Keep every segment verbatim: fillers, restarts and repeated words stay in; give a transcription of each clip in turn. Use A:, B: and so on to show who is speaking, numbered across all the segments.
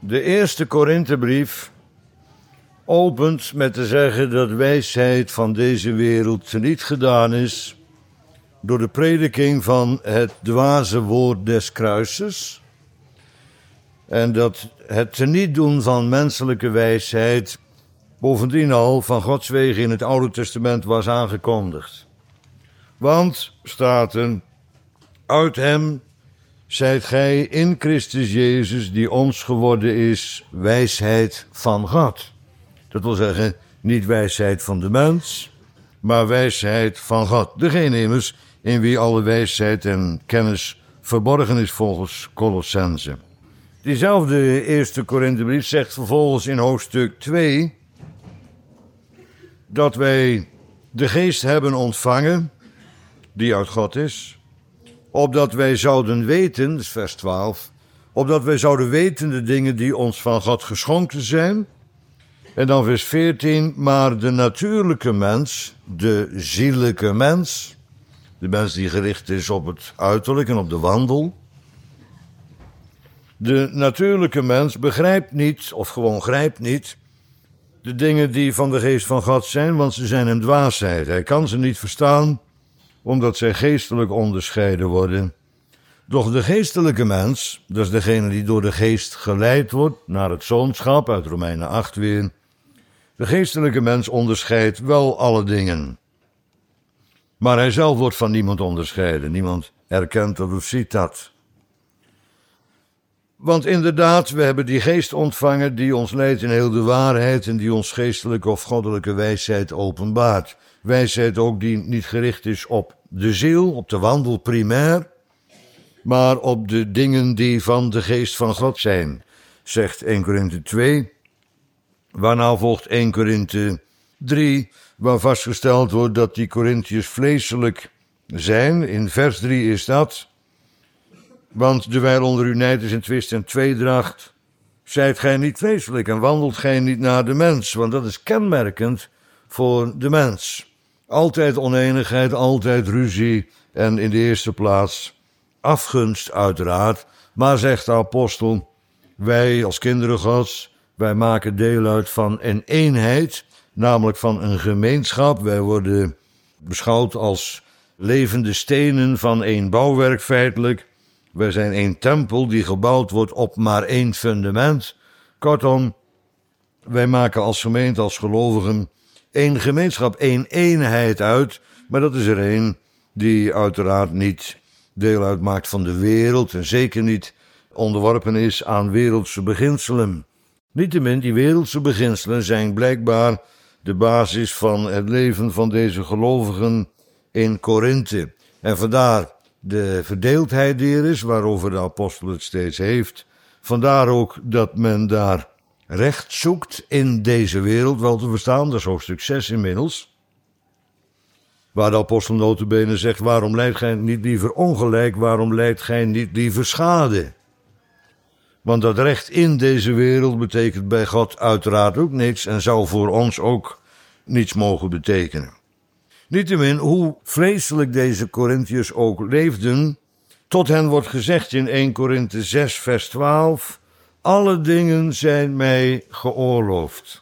A: De eerste Korinthebrief opent met te zeggen dat wijsheid van deze wereld niet gedaan is door de prediking van het dwaze woord des kruises en dat het teniet doen van menselijke wijsheid bovendien al van Gods wegen in het Oude Testament was aangekondigd. Want, staat er, uit hem zijt gij in Christus Jezus, die ons geworden is, wijsheid van God. Dat wil zeggen, niet wijsheid van de mens, maar wijsheid van God. Degene immers in wie alle wijsheid en kennis verborgen is volgens Colossenzen. Diezelfde eerste Korinthebrief zegt vervolgens in hoofdstuk twee dat wij de geest hebben ontvangen, die uit God is, opdat wij zouden weten, dat is vers twaalf, opdat wij zouden weten de dingen die ons van God geschonken zijn. En dan vers veertien, maar de natuurlijke mens, de zielijke mens, de mens die gericht is op het uiterlijk en op de wandel. De natuurlijke mens begrijpt niet, of gewoon grijpt niet, de dingen die van de geest van God zijn, want ze zijn hem dwaasheid. Hij kan ze niet verstaan, omdat zij geestelijk onderscheiden worden. Doch de geestelijke mens, dat is degene die door de geest geleid wordt naar het zoonschap, uit Romeinen acht weer. De geestelijke mens onderscheidt wel alle dingen. Maar hij zelf wordt van niemand onderscheiden. Niemand erkent dat of ziet dat. Want inderdaad, we hebben die geest ontvangen die ons leidt in heel de waarheid en die ons geestelijke of goddelijke wijsheid openbaart. Wijsheid ook die niet gericht is op de ziel, op de wandel primair, maar op de dingen die van de geest van God zijn, zegt Eerste Korinthe twee. Waarna volgt Eerste Korinthe drie, waar vastgesteld wordt dat die Korinthiërs vleeselijk zijn. In vers drie is dat. Want dewijl onder u nijd is en twist en tweedracht, zijt gij niet vleeselijk en wandelt gij niet naar de mens. Want dat is kenmerkend voor de mens. Altijd oneenigheid, altijd ruzie en in de eerste plaats afgunst uiteraard. Maar zegt de apostel, wij als kinderen Gods, wij maken deel uit van een eenheid, namelijk van een gemeenschap. Wij worden beschouwd als levende stenen van één bouwwerk feitelijk. Wij zijn één tempel die gebouwd wordt op maar één fundament. Kortom, wij maken als gemeente, als gelovigen, één gemeenschap, één eenheid uit. Maar dat is er één die uiteraard niet deel uitmaakt van de wereld en zeker niet onderworpen is aan wereldse beginselen. Niettemin, die wereldse beginselen zijn blijkbaar de basis van het leven van deze gelovigen in Korinthe. En vandaar de verdeeldheid die er is, waarover de apostel het steeds heeft. Vandaar ook dat men daar recht zoekt in deze wereld, wel te verstaan, dat is hoofdstuk zes inmiddels. Waar de apostel nota bene zegt, waarom lijdt gij niet liever ongelijk, waarom lijdt gij niet liever schade? Want dat recht in deze wereld betekent bij God uiteraard ook niets en zou voor ons ook niets mogen betekenen. Niettemin, hoe vleeselijk deze Korinthiërs ook leefden, tot hen wordt gezegd in Eerste Korinthe zes vers twaalf, alle dingen zijn mij geoorloofd.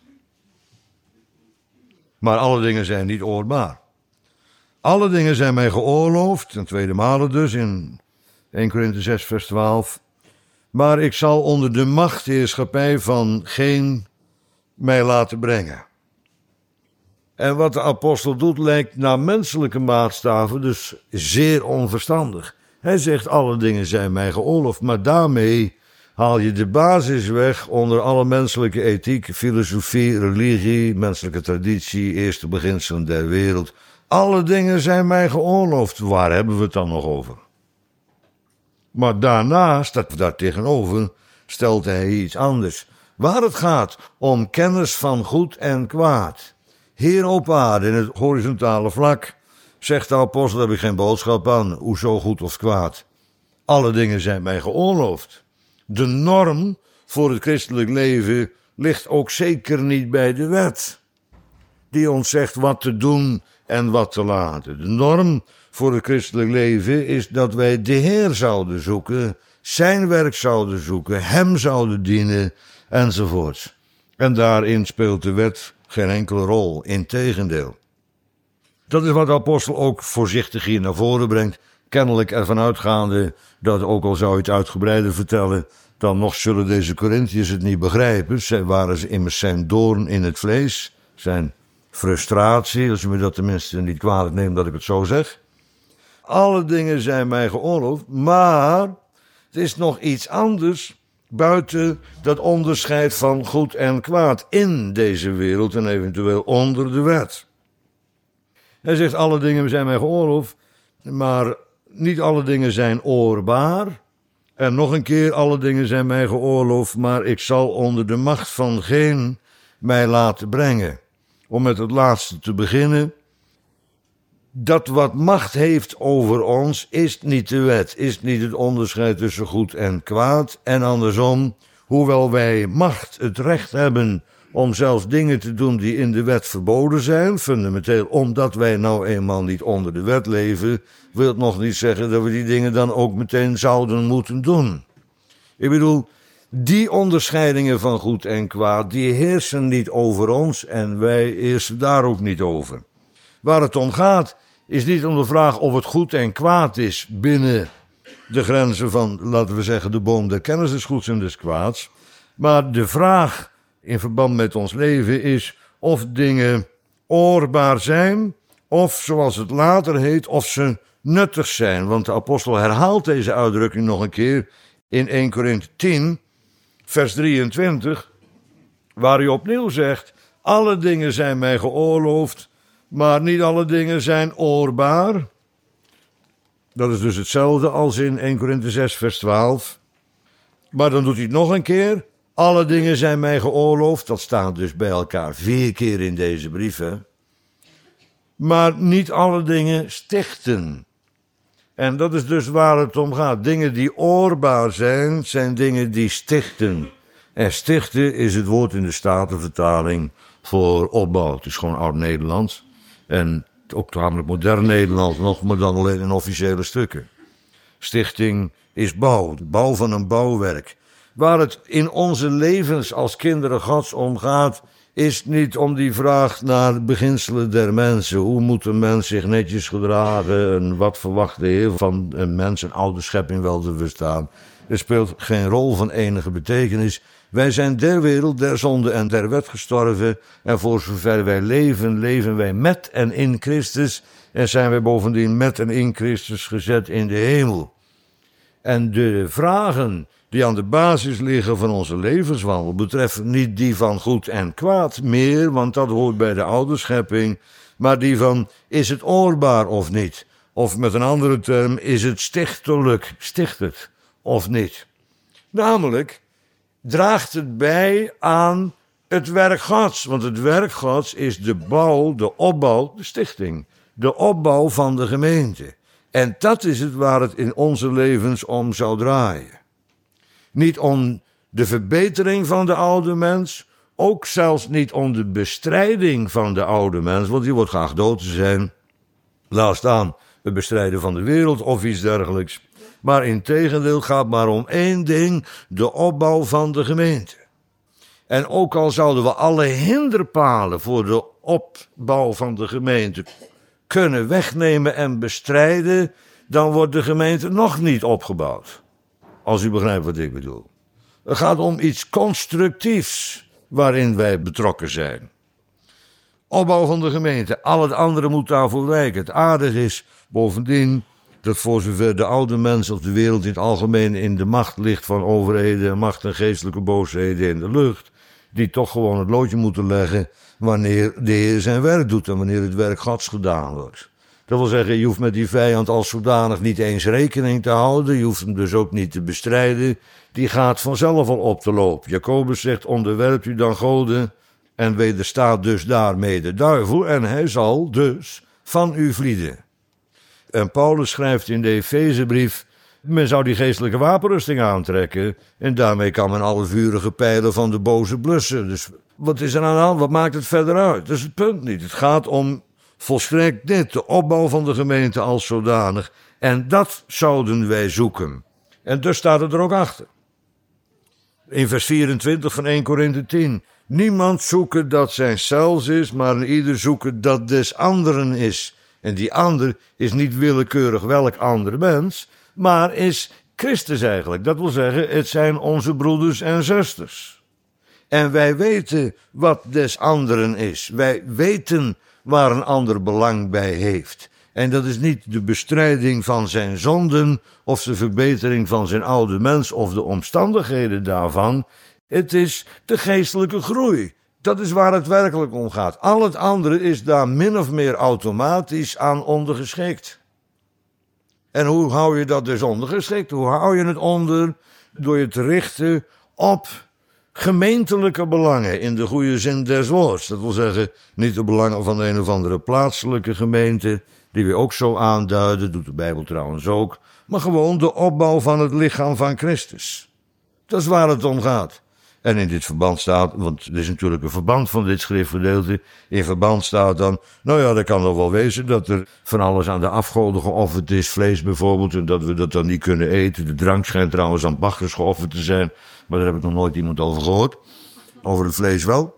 A: Maar alle dingen zijn niet oorbaar. Alle dingen zijn mij geoorloofd, ten tweede male dus in Eerste Korinthe zes vers twaalf, maar ik zal onder de machtheerschappij van geen mij laten brengen. En wat de apostel doet lijkt naar menselijke maatstaven dus zeer onverstandig. Hij zegt alle dingen zijn mij geoorloofd, maar daarmee haal je de basis weg onder alle menselijke ethiek, filosofie, religie, menselijke traditie, eerste beginselen der wereld. Alle dingen zijn mij geoorloofd. Waar hebben we het dan nog over? Maar daarnaast, dat daar tegenover, stelt hij iets anders. Waar het gaat om kennis van goed en kwaad. Hier op aarde, in het horizontale vlak, zegt de apostel, daar heb ik geen boodschap aan, hoezo goed of kwaad. Alle dingen zijn mij geoorloofd. De norm voor het christelijk leven ligt ook zeker niet bij de wet, die ons zegt wat te doen en wat te laten. De norm voor het christelijk leven is dat wij de Heer zouden zoeken zijn werk zouden zoeken, hem zouden dienen, enzovoort. En daarin speelt de wet geen enkele rol, integendeel. Dat is wat de apostel ook voorzichtig hier naar voren brengt, kennelijk ervan uitgaande dat, ook al zou je het uitgebreider vertellen, dan nog zullen deze Corinthiërs het niet begrijpen. Zij waren ze immers zijn doorn in het vlees, zijn frustratie, als je me dat tenminste niet kwalijk neemt dat ik het zo zeg. Alle dingen zijn mij geoorloofd, maar het is nog iets anders buiten dat onderscheid van goed en kwaad in deze wereld en eventueel onder de wet. Hij zegt, alle dingen zijn mij geoorloofd, maar niet alle dingen zijn oorbaar. En nog een keer, alle dingen zijn mij geoorloofd, maar ik zal onder de macht van geen mij laten brengen. Om met het laatste te beginnen. Dat wat macht heeft over ons is niet de wet, is niet het onderscheid tussen goed en kwaad. En andersom, hoewel wij macht, het recht hebben om zelfs dingen te doen die in de wet verboden zijn, fundamenteel omdat wij nou eenmaal niet onder de wet leven, wil het nog niet zeggen dat we die dingen dan ook meteen zouden moeten doen. Ik bedoel, die onderscheidingen van goed en kwaad, die heersen niet over ons en wij heersen daar ook niet over. Waar het om gaat, is niet om de vraag of het goed en kwaad is binnen de grenzen van, laten we zeggen, de boom der kennis des goeds en des kwaads, maar de vraag in verband met ons leven is of dingen oorbaar zijn, of zoals het later heet, of ze nuttig zijn. Want de apostel herhaalt deze uitdrukking nog een keer in eerste Korinthe tien, vers drieëntwintig, waar hij opnieuw zegt, alle dingen zijn mij geoorloofd, maar niet alle dingen zijn oorbaar. Dat is dus hetzelfde als in eerste Korinthe zes, vers twaalf. Maar dan doet hij het nog een keer. Alle dingen zijn mij geoorloofd. Dat staat dus bij elkaar vier keer in deze brieven. Maar niet alle dingen stichten. En dat is dus waar het om gaat. Dingen die oorbaar zijn, zijn dingen die stichten. En stichten is het woord in de Statenvertaling voor opbouw. Het is gewoon oud-Nederlands. En ook tamelijk modern Nederlands nog, maar dan alleen in officiële stukken. Stichting is bouw, de bouw van een bouwwerk. Waar het in onze levens als kinderen Gods om gaat, is niet om die vraag naar de beginselen der mensen. Hoe moet een mens zich netjes gedragen en wat verwacht de Heer van een mens, een oude schepping wel te verstaan. Er speelt geen rol van enige betekenis. Wij zijn der wereld, der zonde en der wet gestorven en voor zover wij leven, leven wij met en in Christus en zijn wij bovendien met en in Christus gezet in de hemel. En de vragen die aan de basis liggen van onze levenswandel betreffen niet die van goed en kwaad meer, want dat hoort bij de oude schepping, maar die van is het oorbaar of niet? Of met een andere term, is het stichtelijk, sticht het of niet? Namelijk, draagt het bij aan het werk Gods, want het werk Gods is de bouw, de opbouw, de stichting, de opbouw van de gemeente. En dat is het waar het in onze levens om zou draaien. Niet om de verbetering van de oude mens, ook zelfs niet om de bestrijding van de oude mens, want die wordt graag dood te zijn. Laat staan het bestrijden van de wereld of iets dergelijks. Maar integendeel gaat maar om één ding, de opbouw van de gemeente. En ook al zouden we alle hinderpalen voor de opbouw van de gemeente kunnen wegnemen en bestrijden, dan wordt de gemeente nog niet opgebouwd. Als u begrijpt wat ik bedoel. Het gaat om iets constructiefs waarin wij betrokken zijn. Opbouw van de gemeente, al het andere moet daarvoor wijken. Het aardige is bovendien dat voor zover de oude mens of de wereld in het algemeen in de macht ligt van overheden, macht en geestelijke boosheden in de lucht, die toch gewoon het loodje moeten leggen wanneer de Heer zijn werk doet en wanneer het werk Gods gedaan wordt. Dat wil zeggen, je hoeft met die vijand als zodanig niet eens rekening te houden, je hoeft hem dus ook niet te bestrijden, die gaat vanzelf al op de loop. Jacobus zegt, onderwerpt u dan goden en wederstaat dus daarmee de duivel en hij zal dus van u vlieden. En Paulus schrijft in de Efezebrief, men zou die geestelijke wapenrusting aantrekken en daarmee kan men alle vurige pijlen van de boze blussen. Dus wat is er aan de hand? Wat maakt het verder uit? Dat is het punt niet. Het gaat om volstrekt dit, de opbouw van de gemeente als zodanig. En dat zouden wij zoeken. En dus staat het er ook achter. In vers vierentwintig van eerste Korinthe tien. Niemand zoeken dat zijn zelfs is, maar een ieder zoeken dat des anderen is. En die ander is niet willekeurig welk ander mens, maar is Christus eigenlijk. Dat wil zeggen, het zijn onze broeders en zusters. En wij weten wat des anderen is. Wij weten waar een ander belang bij heeft. En dat is niet de bestrijding van zijn zonden of de verbetering van zijn oude mens of de omstandigheden daarvan. Het is de geestelijke groei. Dat is waar het werkelijk om gaat. Al het andere is daar min of meer automatisch aan ondergeschikt. En hoe hou je dat dus ondergeschikt? Hoe hou je het onder? Door je te richten op gemeentelijke belangen in de goede zin des woords. Dat wil zeggen, niet de belangen van de een of andere plaatselijke gemeente, die we ook zo aanduiden, doet de Bijbel trouwens ook, maar gewoon de opbouw van het lichaam van Christus. Dat is waar het om gaat. En in dit verband staat, want er is natuurlijk een verband van dit schriftgedeelte, in verband staat dan, nou ja, dat kan nog wel wezen dat er van alles aan de afgoden geofferd is, vlees bijvoorbeeld, en dat we dat dan niet kunnen eten. De drank schijnt trouwens aan Bacchus geofferd te zijn, maar daar heb ik nog nooit iemand over gehoord. Over het vlees wel.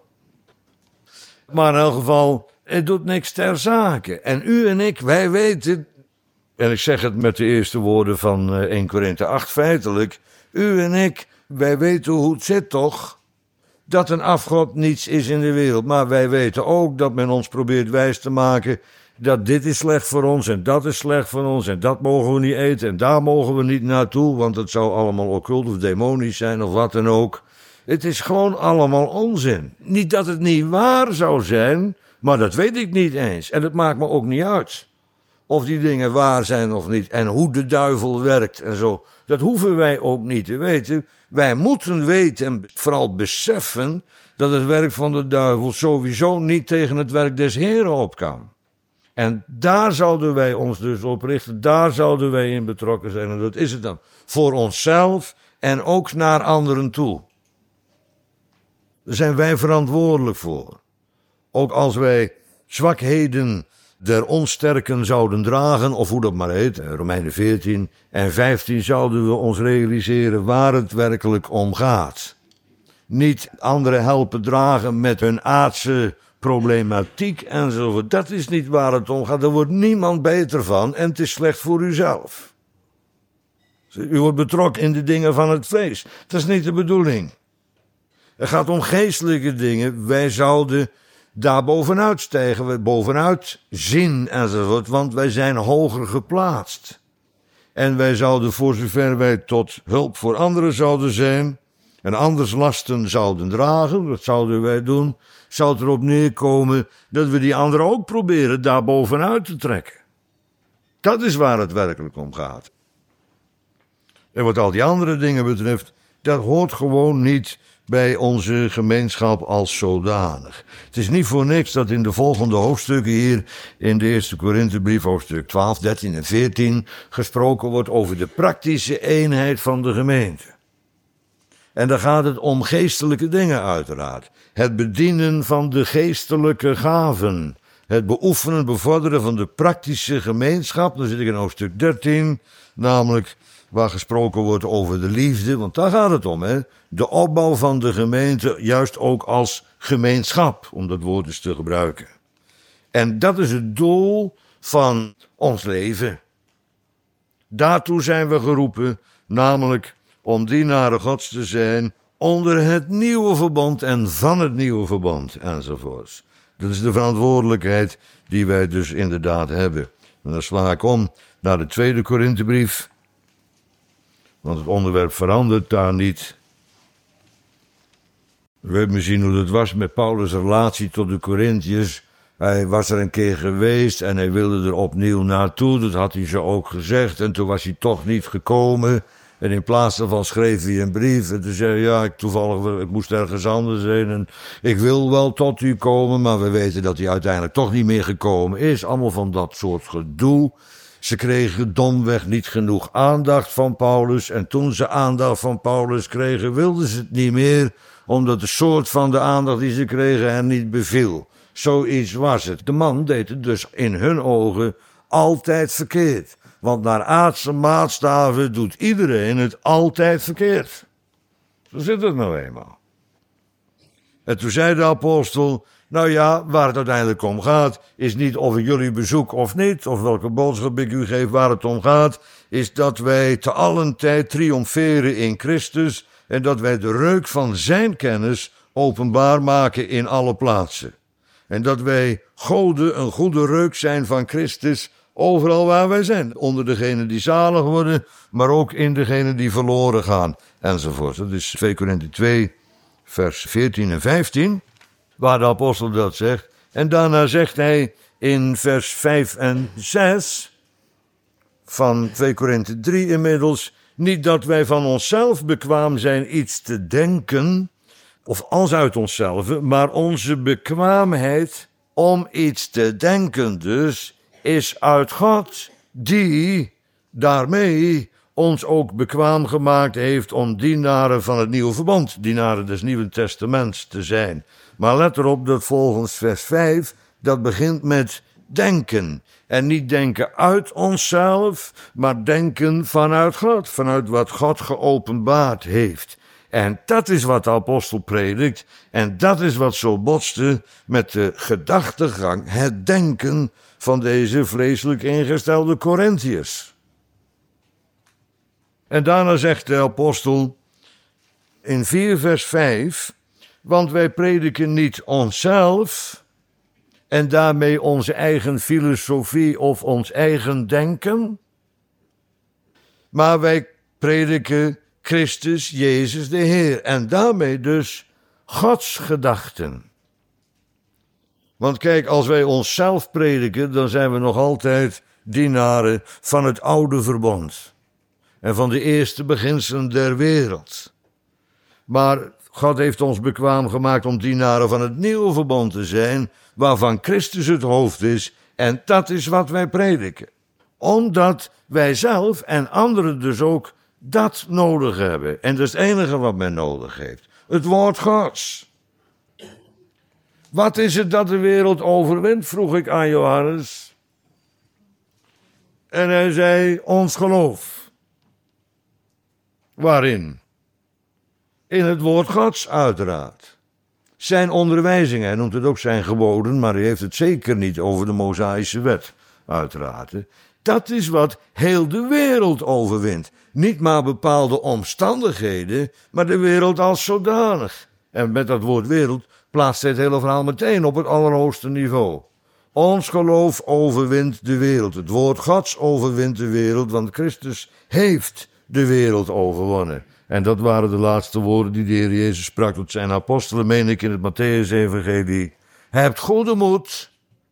A: Maar in elk geval, het doet niks ter zake. En u en ik, wij weten, en ik zeg het met de eerste woorden van eerste Korinthe acht feitelijk, u en ik, wij weten hoe het zit toch, dat een afgod niets is in de wereld. Maar wij weten ook dat men ons probeert wijs te maken dat dit is slecht voor ons en dat is slecht voor ons en dat mogen we niet eten en daar mogen we niet naartoe, want het zou allemaal occult of demonisch zijn of wat dan ook. Het is gewoon allemaal onzin. Niet dat het niet waar zou zijn, maar dat weet ik niet eens. En het maakt me ook niet uit of die dingen waar zijn of niet en hoe de duivel werkt en zo. Dat hoeven wij ook niet te weten. Wij moeten weten en vooral beseffen dat het werk van de duivel sowieso niet tegen het werk des Heren op kan. En daar zouden wij ons dus op richten, daar zouden wij in betrokken zijn. En dat is het dan. Voor onszelf en ook naar anderen toe. Daar zijn wij verantwoordelijk voor. Ook als wij zwakheden der onsterken zouden dragen, of hoe dat maar heet, Romeinen veertien en vijftien, zouden we ons realiseren waar het werkelijk om gaat. Niet anderen helpen dragen met hun aardse problematiek enzovoort. Dat is niet waar het om gaat. Daar wordt niemand beter van en het is slecht voor uzelf. U wordt betrokken in de dingen van het vlees. Dat is niet de bedoeling. Het gaat om geestelijke dingen. Wij zouden daar bovenuit stijgen, bovenuit zien enzovoort, want wij zijn hoger geplaatst. En wij zouden, voor zover wij tot hulp voor anderen zouden zijn, en anders lasten zouden dragen, dat zouden wij doen, zou het erop neerkomen dat we die anderen ook proberen daar bovenuit te trekken. Dat is waar het werkelijk om gaat. En wat al die andere dingen betreft, dat hoort gewoon niet bij onze gemeenschap als zodanig. Het is niet voor niks dat in de volgende hoofdstukken hier in de eerste Korinthebrief, hoofdstuk twaalf, dertien en veertien, gesproken wordt over de praktische eenheid van de gemeente. En dan gaat het om geestelijke dingen uiteraard. Het bedienen van de geestelijke gaven. Het beoefenen, bevorderen van de praktische gemeenschap. Dan zit ik in hoofdstuk dertien, namelijk waar gesproken wordt over de liefde, want daar gaat het om, hè? De opbouw van de gemeente, juist ook als gemeenschap, om dat woord eens te gebruiken. En dat is het doel van ons leven. Daartoe zijn we geroepen, namelijk om dienaren Gods te zijn onder het nieuwe verbond en van het nieuwe verbond, enzovoorts. Dat is de verantwoordelijkheid die wij dus inderdaad hebben. En dan sla ik om naar de tweede Korinthebrief, want het onderwerp verandert daar niet. We weten misschien hoe het was met Paulus' relatie tot de Korinthiërs. Hij was er een keer geweest en hij wilde er opnieuw naartoe. Dat had hij zo ook gezegd. En toen was hij toch niet gekomen. En in plaats daarvan schreef hij een brief. En toen zei hij, ja, ik, toevallig, ik moest ergens anders heen. En ik wil wel tot u komen, maar we weten dat hij uiteindelijk toch niet meer gekomen is. Allemaal van dat soort gedoe. Ze kregen domweg niet genoeg aandacht van Paulus. En toen ze aandacht van Paulus kregen, wilden ze het niet meer, omdat de soort van de aandacht die ze kregen hen niet beviel. Zoiets was het. De man deed het dus in hun ogen altijd verkeerd. Want naar aardse maatstaven doet iedereen het altijd verkeerd. Zo zit het nou eenmaal. En toen zei de apostel, nou ja, waar het uiteindelijk om gaat, is niet of ik jullie bezoek of niet, of welke boodschap ik u geef. Waar het om gaat, is dat wij te allen tijd triomferen in Christus en dat wij de reuk van zijn kennis openbaar maken in alle plaatsen. En dat wij goden een goede reuk zijn van Christus overal waar wij zijn. Onder degenen die zalig worden, maar ook in degenen die verloren gaan, enzovoort. Dat is twee Korinthe twee, vers veertien en vijftien, waar de apostel dat zegt. En daarna zegt hij in vers vijf en zes van twee Korinthe drie inmiddels, niet dat wij van onszelf bekwaam zijn iets te denken, of als uit onszelf, maar onze bekwaamheid om iets te denken dus, is uit God, die daarmee ons ook bekwaam gemaakt heeft om dienaren van het nieuwe verbond, dienaren des Nieuwen Testaments te zijn. Maar let erop dat volgens vers vijf, dat begint met denken. En niet denken uit onszelf, maar denken vanuit God, vanuit wat God geopenbaard heeft. En dat is wat de apostel predikt, en dat is wat zo botste met de gedachtegang, het denken van deze vleeselijk ingestelde Korintiërs. En daarna zegt de apostel in vier vers vijf, want wij prediken niet onszelf en daarmee onze eigen filosofie of ons eigen denken, maar wij prediken Christus Jezus de Heer en daarmee dus Gods gedachten. Want kijk, als wij onszelf prediken, dan zijn we nog altijd dienaren van het oude verbond en van de eerste beginselen der wereld. Maar God heeft ons bekwaam gemaakt om dienaren van het nieuwe verbond te zijn, waarvan Christus het hoofd is, en dat is wat wij prediken. Omdat wij zelf en anderen dus ook dat nodig hebben. En dat is het enige wat men nodig heeft. Het woord Gods. Wat is het dat de wereld overwint, vroeg ik aan Johannes. En hij zei, ons geloof. Waarin? In het woord Gods, uiteraard. Zijn onderwijzing, hij noemt het ook zijn geboden, maar hij heeft het zeker niet over de Mosaïsche wet, uiteraard. Dat is wat heel de wereld overwint. Niet maar bepaalde omstandigheden, maar de wereld als zodanig. En met dat woord wereld plaatst hij het hele verhaal meteen op het allerhoogste niveau. Ons geloof overwint de wereld. Het woord Gods overwint de wereld, want Christus heeft de wereld overwonnen. En dat waren de laatste woorden die de Heer Jezus sprak tot zijn apostelen, meen ik in het Mattheüs-evangelie. Hebt goede moed.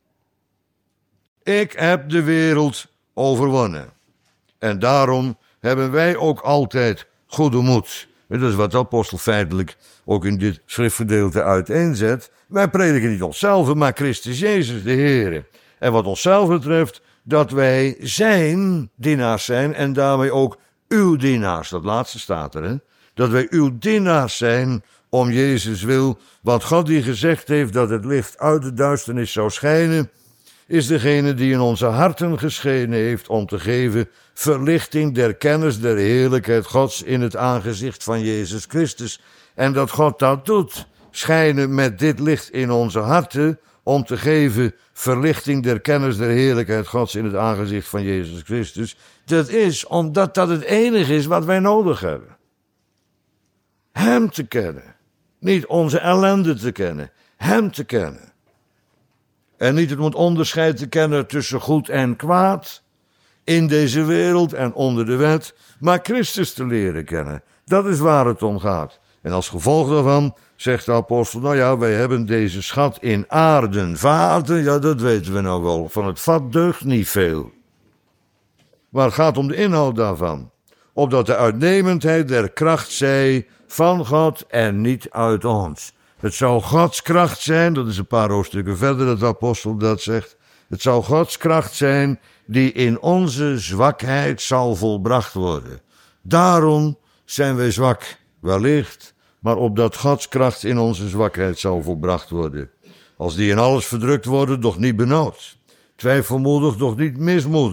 A: Ik heb de wereld overwonnen. En daarom hebben wij ook altijd goede moed. En dat is wat de apostel feitelijk ook in dit schriftgedeelte uiteenzet. Wij prediken niet onszelf, maar Christus Jezus de Heer. En wat onszelf betreft, dat wij zijn dienaars zijn en daarmee ook uw dienaars. Dat laatste staat er, hè. Dat wij uw dienaars zijn om Jezus wil. Want God die gezegd heeft dat het licht uit de duisternis zou schijnen, is degene die in onze harten geschenen heeft om te geven verlichting der kennis der heerlijkheid Gods in het aangezicht van Jezus Christus. En dat God dat doet, schijnen met dit licht in onze harten om te geven verlichting der kennis der heerlijkheid Gods in het aangezicht van Jezus Christus. Dat is omdat dat het enige is wat wij nodig hebben. Hem te kennen. Niet onze ellende te kennen. Hem te kennen. En niet het onderscheid te kennen tussen goed en kwaad in deze wereld en onder de wet, maar Christus te leren kennen. Dat is waar het om gaat. En als gevolg daarvan zegt de apostel, nou ja, wij hebben deze schat in aarden, vaten, ja dat weten we nou wel, van het vat deugt niet veel. Maar het gaat om de inhoud daarvan. Opdat de uitnemendheid der kracht zij van God en niet uit ons. Het zou Gods kracht zijn, dat is een paar hoofdstukken verder dat de apostel dat zegt. Het zou Gods kracht zijn die in onze zwakheid zal volbracht worden. Daarom zijn wij zwak, wellicht, maar opdat Gods kracht in onze zwakheid zal volbracht worden. Als die in alles verdrukt worden, doch niet benauwd. Twijfelmoedig, doch niet mismoedig.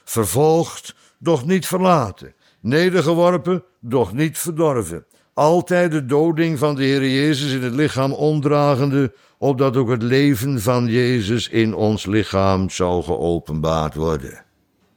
A: vervolgd, doch niet verlaten, nedergeworpen, doch niet verdorven. Altijd de doding van de Heer Jezus in het lichaam omdragende, opdat ook het leven van Jezus in ons lichaam zou geopenbaard worden.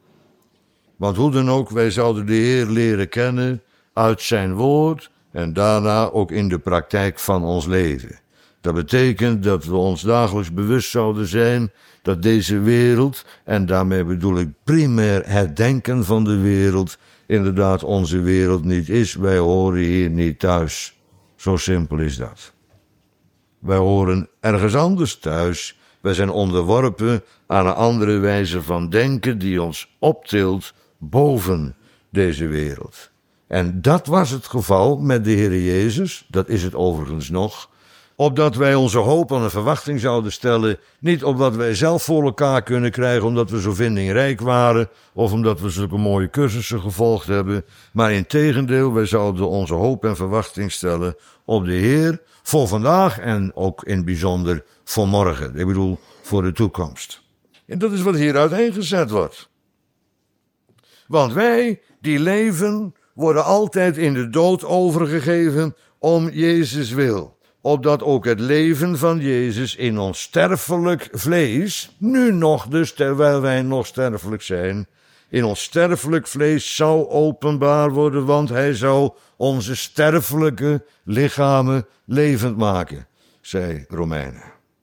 A: Want hoe dan ook, wij zouden de Heer leren kennen uit zijn woord en daarna ook in de praktijk van ons leven. Dat betekent dat we ons dagelijks bewust zouden zijn dat deze wereld, en daarmee bedoel ik primair het denken van de wereld, inderdaad onze wereld niet is. Wij horen hier niet thuis. Zo simpel is dat. Wij horen ergens anders thuis. Wij zijn onderworpen aan een andere wijze van denken die ons optilt boven deze wereld. En dat was het geval met de Heer Jezus, dat is het overigens nog, opdat wij onze hoop en verwachting zouden stellen, niet op wat wij zelf voor elkaar kunnen krijgen, omdat we zo vindingrijk waren, of omdat we zulke mooie cursussen gevolgd hebben, maar integendeel, wij zouden onze hoop en verwachting stellen op de Heer, voor vandaag en ook in het bijzonder voor morgen, ik bedoel voor de toekomst. En dat is wat hier uiteengezet wordt. Want wij, die leven, worden altijd in de dood overgegeven om Jezus wil. Opdat ook het leven van Jezus in ons sterfelijk vlees, nu nog dus terwijl wij nog sterfelijk zijn, in ons sterfelijk vlees zou openbaar worden, want hij zou onze sterfelijke lichamen levend maken, zei Romeinen.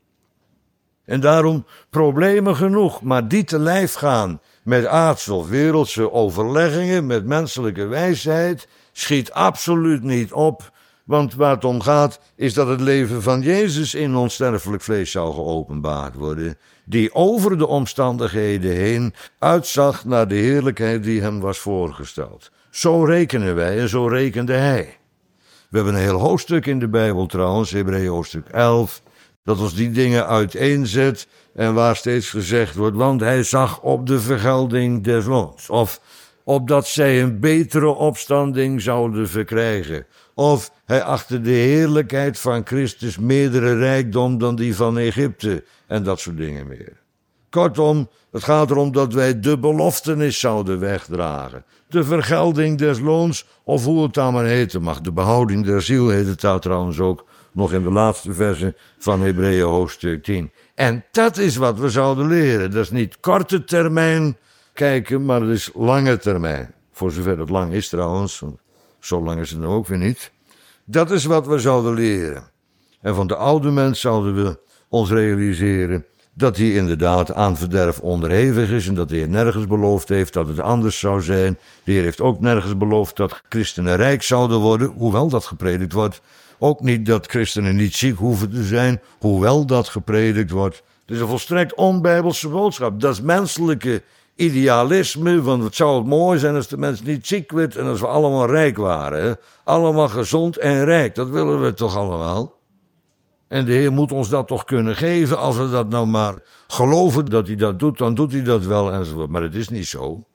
A: En daarom problemen genoeg, maar die te lijf gaan met aardse of wereldse overleggingen, met menselijke wijsheid, schiet absoluut niet op. Want waar het om gaat, is dat het leven van Jezus in ons sterfelijk vlees zou geopenbaard worden, die over de omstandigheden heen uitzag naar de heerlijkheid die hem was voorgesteld. Zo rekenen wij en zo rekende hij. We hebben een heel hoofdstuk in de Bijbel trouwens, Hebreeën hoofdstuk elf, dat ons die dingen uiteenzet en waar steeds gezegd wordt, want hij zag op de vergelding des loons, of opdat zij een betere opstanding zouden verkrijgen. Of hij achtte de heerlijkheid van Christus meerdere rijkdom dan die van Egypte en dat soort dingen meer. Kortom, het gaat erom dat wij de beloftenis zouden wegdragen. De vergelding des loons, of hoe het dan maar heten mag. De behouding der ziel heet het daar trouwens ook nog in de laatste versen van Hebreeën hoofdstuk tien. En dat is wat we zouden leren. Dat is niet korte termijn kijken, maar dat is lange termijn. Voor zover het lang is trouwens, zo lang is het dan ook weer niet. Dat is wat we zouden leren. En van de oude mens zouden we ons realiseren dat hij inderdaad aan verderf onderhevig is en dat de Heer nergens beloofd heeft dat het anders zou zijn. De Heer heeft ook nergens beloofd dat christenen rijk zouden worden, hoewel dat gepredikt wordt. Ook niet dat christenen niet ziek hoeven te zijn, hoewel dat gepredikt wordt. Het is een volstrekt onbijbelse boodschap. Dat is menselijke idealisme, want het zou het mooi zijn als de mens niet ziek werd en als we allemaal rijk waren. Hè? Allemaal gezond en rijk, dat willen we toch allemaal. En de Heer moet ons dat toch kunnen geven, als we dat nou maar geloven dat hij dat doet, dan doet hij dat wel enzovoort. Maar het is niet zo.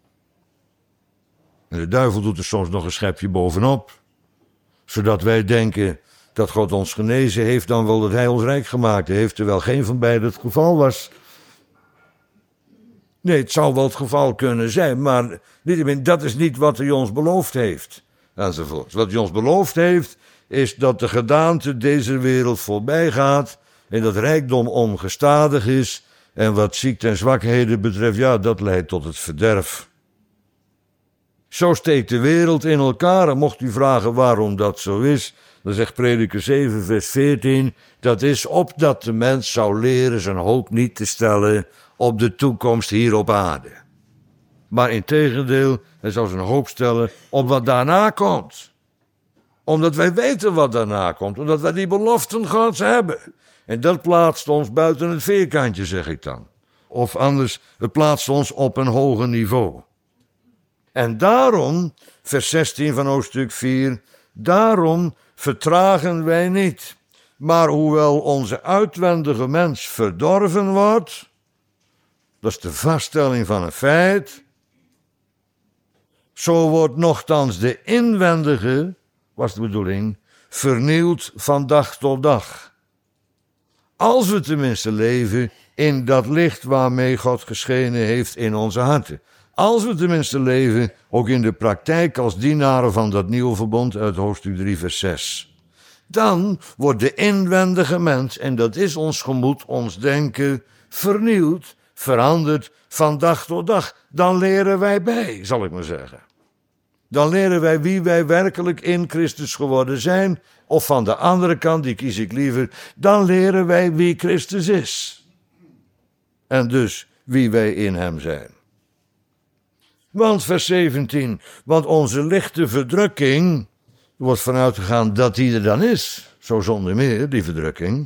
A: En de duivel doet er soms nog een schepje bovenop, zodat wij denken dat God ons genezen heeft, dan wel dat hij ons rijk gemaakt heeft, terwijl geen van beiden het geval was. Nee, het zou wel het geval kunnen zijn, maar niettemin, dat is niet wat hij ons beloofd heeft, enzovoort. Wat hij ons beloofd heeft, is dat de gedaante deze wereld voorbij gaat en dat rijkdom ongestadig is. En wat ziekte en zwakheden betreft, ja, dat leidt tot het verderf. Zo steekt de wereld in elkaar. En mocht u vragen waarom dat zo is, dan zegt Prediker zeven vers veertien, dat is opdat de mens zou leren zijn hoop niet te stellen op de toekomst hier op aarde. Maar integendeel, hij zou zijn hoop stellen op wat daarna komt. Omdat wij weten wat daarna komt, omdat wij die beloften Gods hebben. En dat plaatst ons buiten het vierkantje, zeg ik dan. Of anders, het plaatst ons op een hoger niveau. En daarom, vers zestien van hoofdstuk vier, daarom vertragen wij niet. Maar hoewel onze uitwendige mens verdorven wordt, dat is de vaststelling van een feit, zo wordt nochtans de inwendige, was de bedoeling, vernieuwd van dag tot dag. Als we tenminste leven in dat licht waarmee God geschenen heeft in onze harten. Als we tenminste leven, ook in de praktijk als dienaren van dat nieuwe verbond uit hoofdstuk drie vers zes. Dan wordt de inwendige mens, en dat is ons gemoed, ons denken, vernieuwd, veranderd van dag tot dag. Dan leren wij bij, zal ik maar zeggen. Dan leren wij wie wij werkelijk in Christus geworden zijn. Of van de andere kant, die kies ik liever, dan leren wij wie Christus is. En dus wie wij in hem zijn. Want vers zeventien, want onze lichte verdrukking, er wordt vanuit gegaan dat die er dan is. Zo zonder meer, die verdrukking.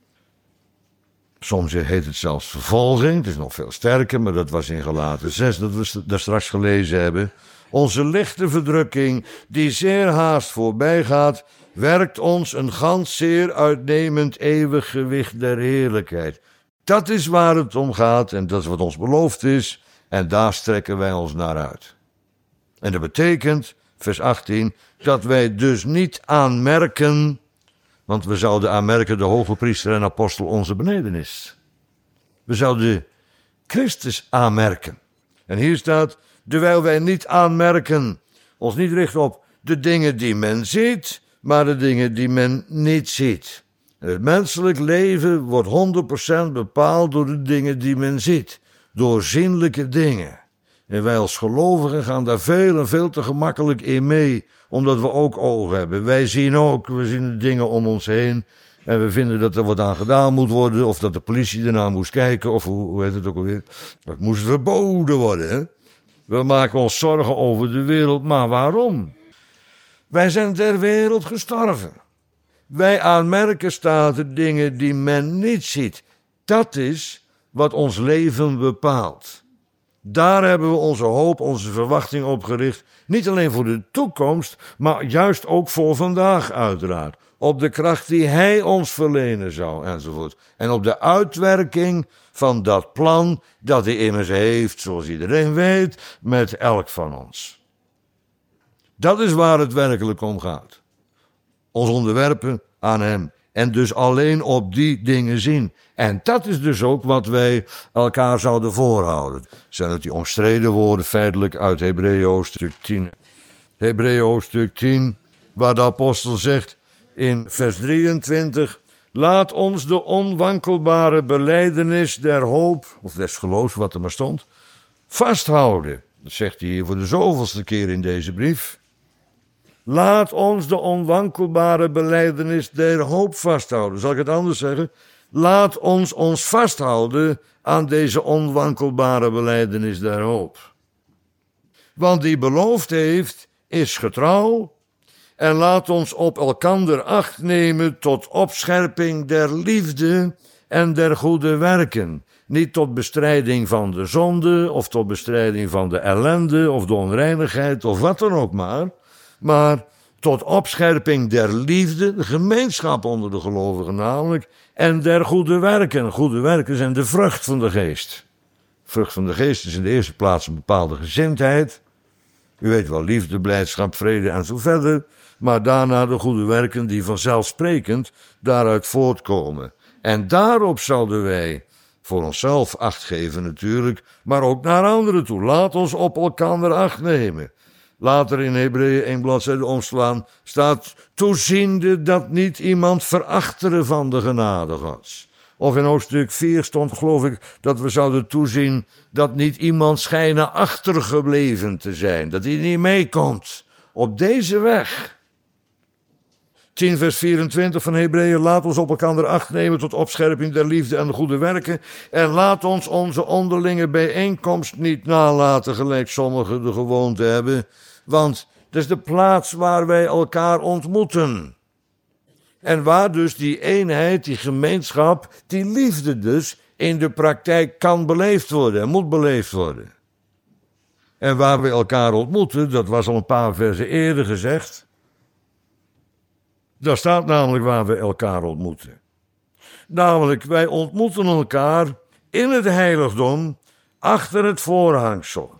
A: Soms heet het zelfs vervolging, het is nog veel sterker, maar dat was in Galaten zes, dat we daar straks gelezen hebben. Onze lichte verdrukking, die zeer haast voorbij gaat, werkt ons een gans zeer uitnemend eeuwig gewicht der heerlijkheid. Dat is waar het om gaat en dat is wat ons beloofd is en daar strekken wij ons naar uit. En dat betekent, vers achttien, dat wij dus niet aanmerken, want we zouden aanmerken de hoge priester en apostel onze benedenis. We zouden Christus aanmerken. En hier staat, terwijl wij niet aanmerken, ons niet richten op de dingen die men ziet, maar de dingen die men niet ziet. Het menselijk leven wordt honderd procent bepaald door de dingen die men ziet, door zienlijke dingen. En wij als gelovigen gaan daar veel en veel te gemakkelijk in mee, omdat we ook ogen hebben. Wij zien ook, we zien de dingen om ons heen en we vinden dat er wat aan gedaan moet worden, of dat de politie ernaar moest kijken, of hoe, hoe heet het ook alweer? Dat moest verboden worden, hè? We maken ons zorgen over de wereld, maar waarom? Wij zijn ter wereld gestorven. Wij aanmerken staat de dingen die men niet ziet. Dat is wat ons leven bepaalt. Daar hebben we onze hoop, onze verwachting op gericht. Niet alleen voor de toekomst, maar juist ook voor vandaag uiteraard. Op de kracht die hij ons verlenen zou, enzovoort. En op de uitwerking van dat plan dat hij immers heeft, zoals iedereen weet, met elk van ons. Dat is waar het werkelijk om gaat. Ons onderwerpen aan hem. En dus alleen op die dingen zien. En dat is dus ook wat wij elkaar zouden voorhouden. Zijn het die omstreden woorden feitelijk uit Hebreeën hoofdstuk tien. Hebreeën hoofdstuk tien, waar de apostel zegt in vers drieëntwintig... Laat ons de onwankelbare belijdenis der hoop, of des geloofs, wat er maar stond, vasthouden. Dat zegt hij hier voor de zoveelste keer in deze brief. Laat ons de onwankelbare belijdenis der hoop vasthouden. Zal ik het anders zeggen? Laat ons ons vasthouden aan deze onwankelbare belijdenis der hoop. Want die beloofd heeft, is getrouw. En laat ons op elkander acht nemen tot opscherping der liefde en der goede werken. Niet tot bestrijding van de zonde of tot bestrijding van de ellende of de onreinigheid of wat dan ook maar. Maar tot opscherping der liefde, de gemeenschap onder de gelovigen namelijk, en der goede werken. Goede werken zijn de vrucht van de geest. Vrucht van de geest is in de eerste plaats een bepaalde gezindheid. U weet wel, liefde, blijdschap, vrede en zo verder. Maar daarna de goede werken die vanzelfsprekend daaruit voortkomen. En daarop zouden wij voor onszelf acht geven natuurlijk, maar ook naar anderen toe. Laat ons op elkander acht nemen. Later in Hebreeën één bladzijde omslaan staat toeziende dat niet iemand verachteren van de genade Gods. Of in hoofdstuk vier stond geloof ik dat we zouden toezien dat niet iemand schijnen achtergebleven te zijn. Dat hij niet meekomt op deze weg. tien vers vierentwintig van Hebreeën, laat ons op elkander acht nemen tot opscherping der liefde en de goede werken. En laat ons onze onderlinge bijeenkomst niet nalaten, gelijk sommigen de gewoonte hebben. Want dat is de plaats waar wij elkaar ontmoeten. En waar dus die eenheid, die gemeenschap, die liefde dus in de praktijk kan beleefd worden en moet beleefd worden. En waar we elkaar ontmoeten, dat was al een paar versen eerder gezegd. Daar staat namelijk waar we elkaar ontmoeten. Namelijk, wij ontmoeten elkaar in het heiligdom achter het voorhangsel.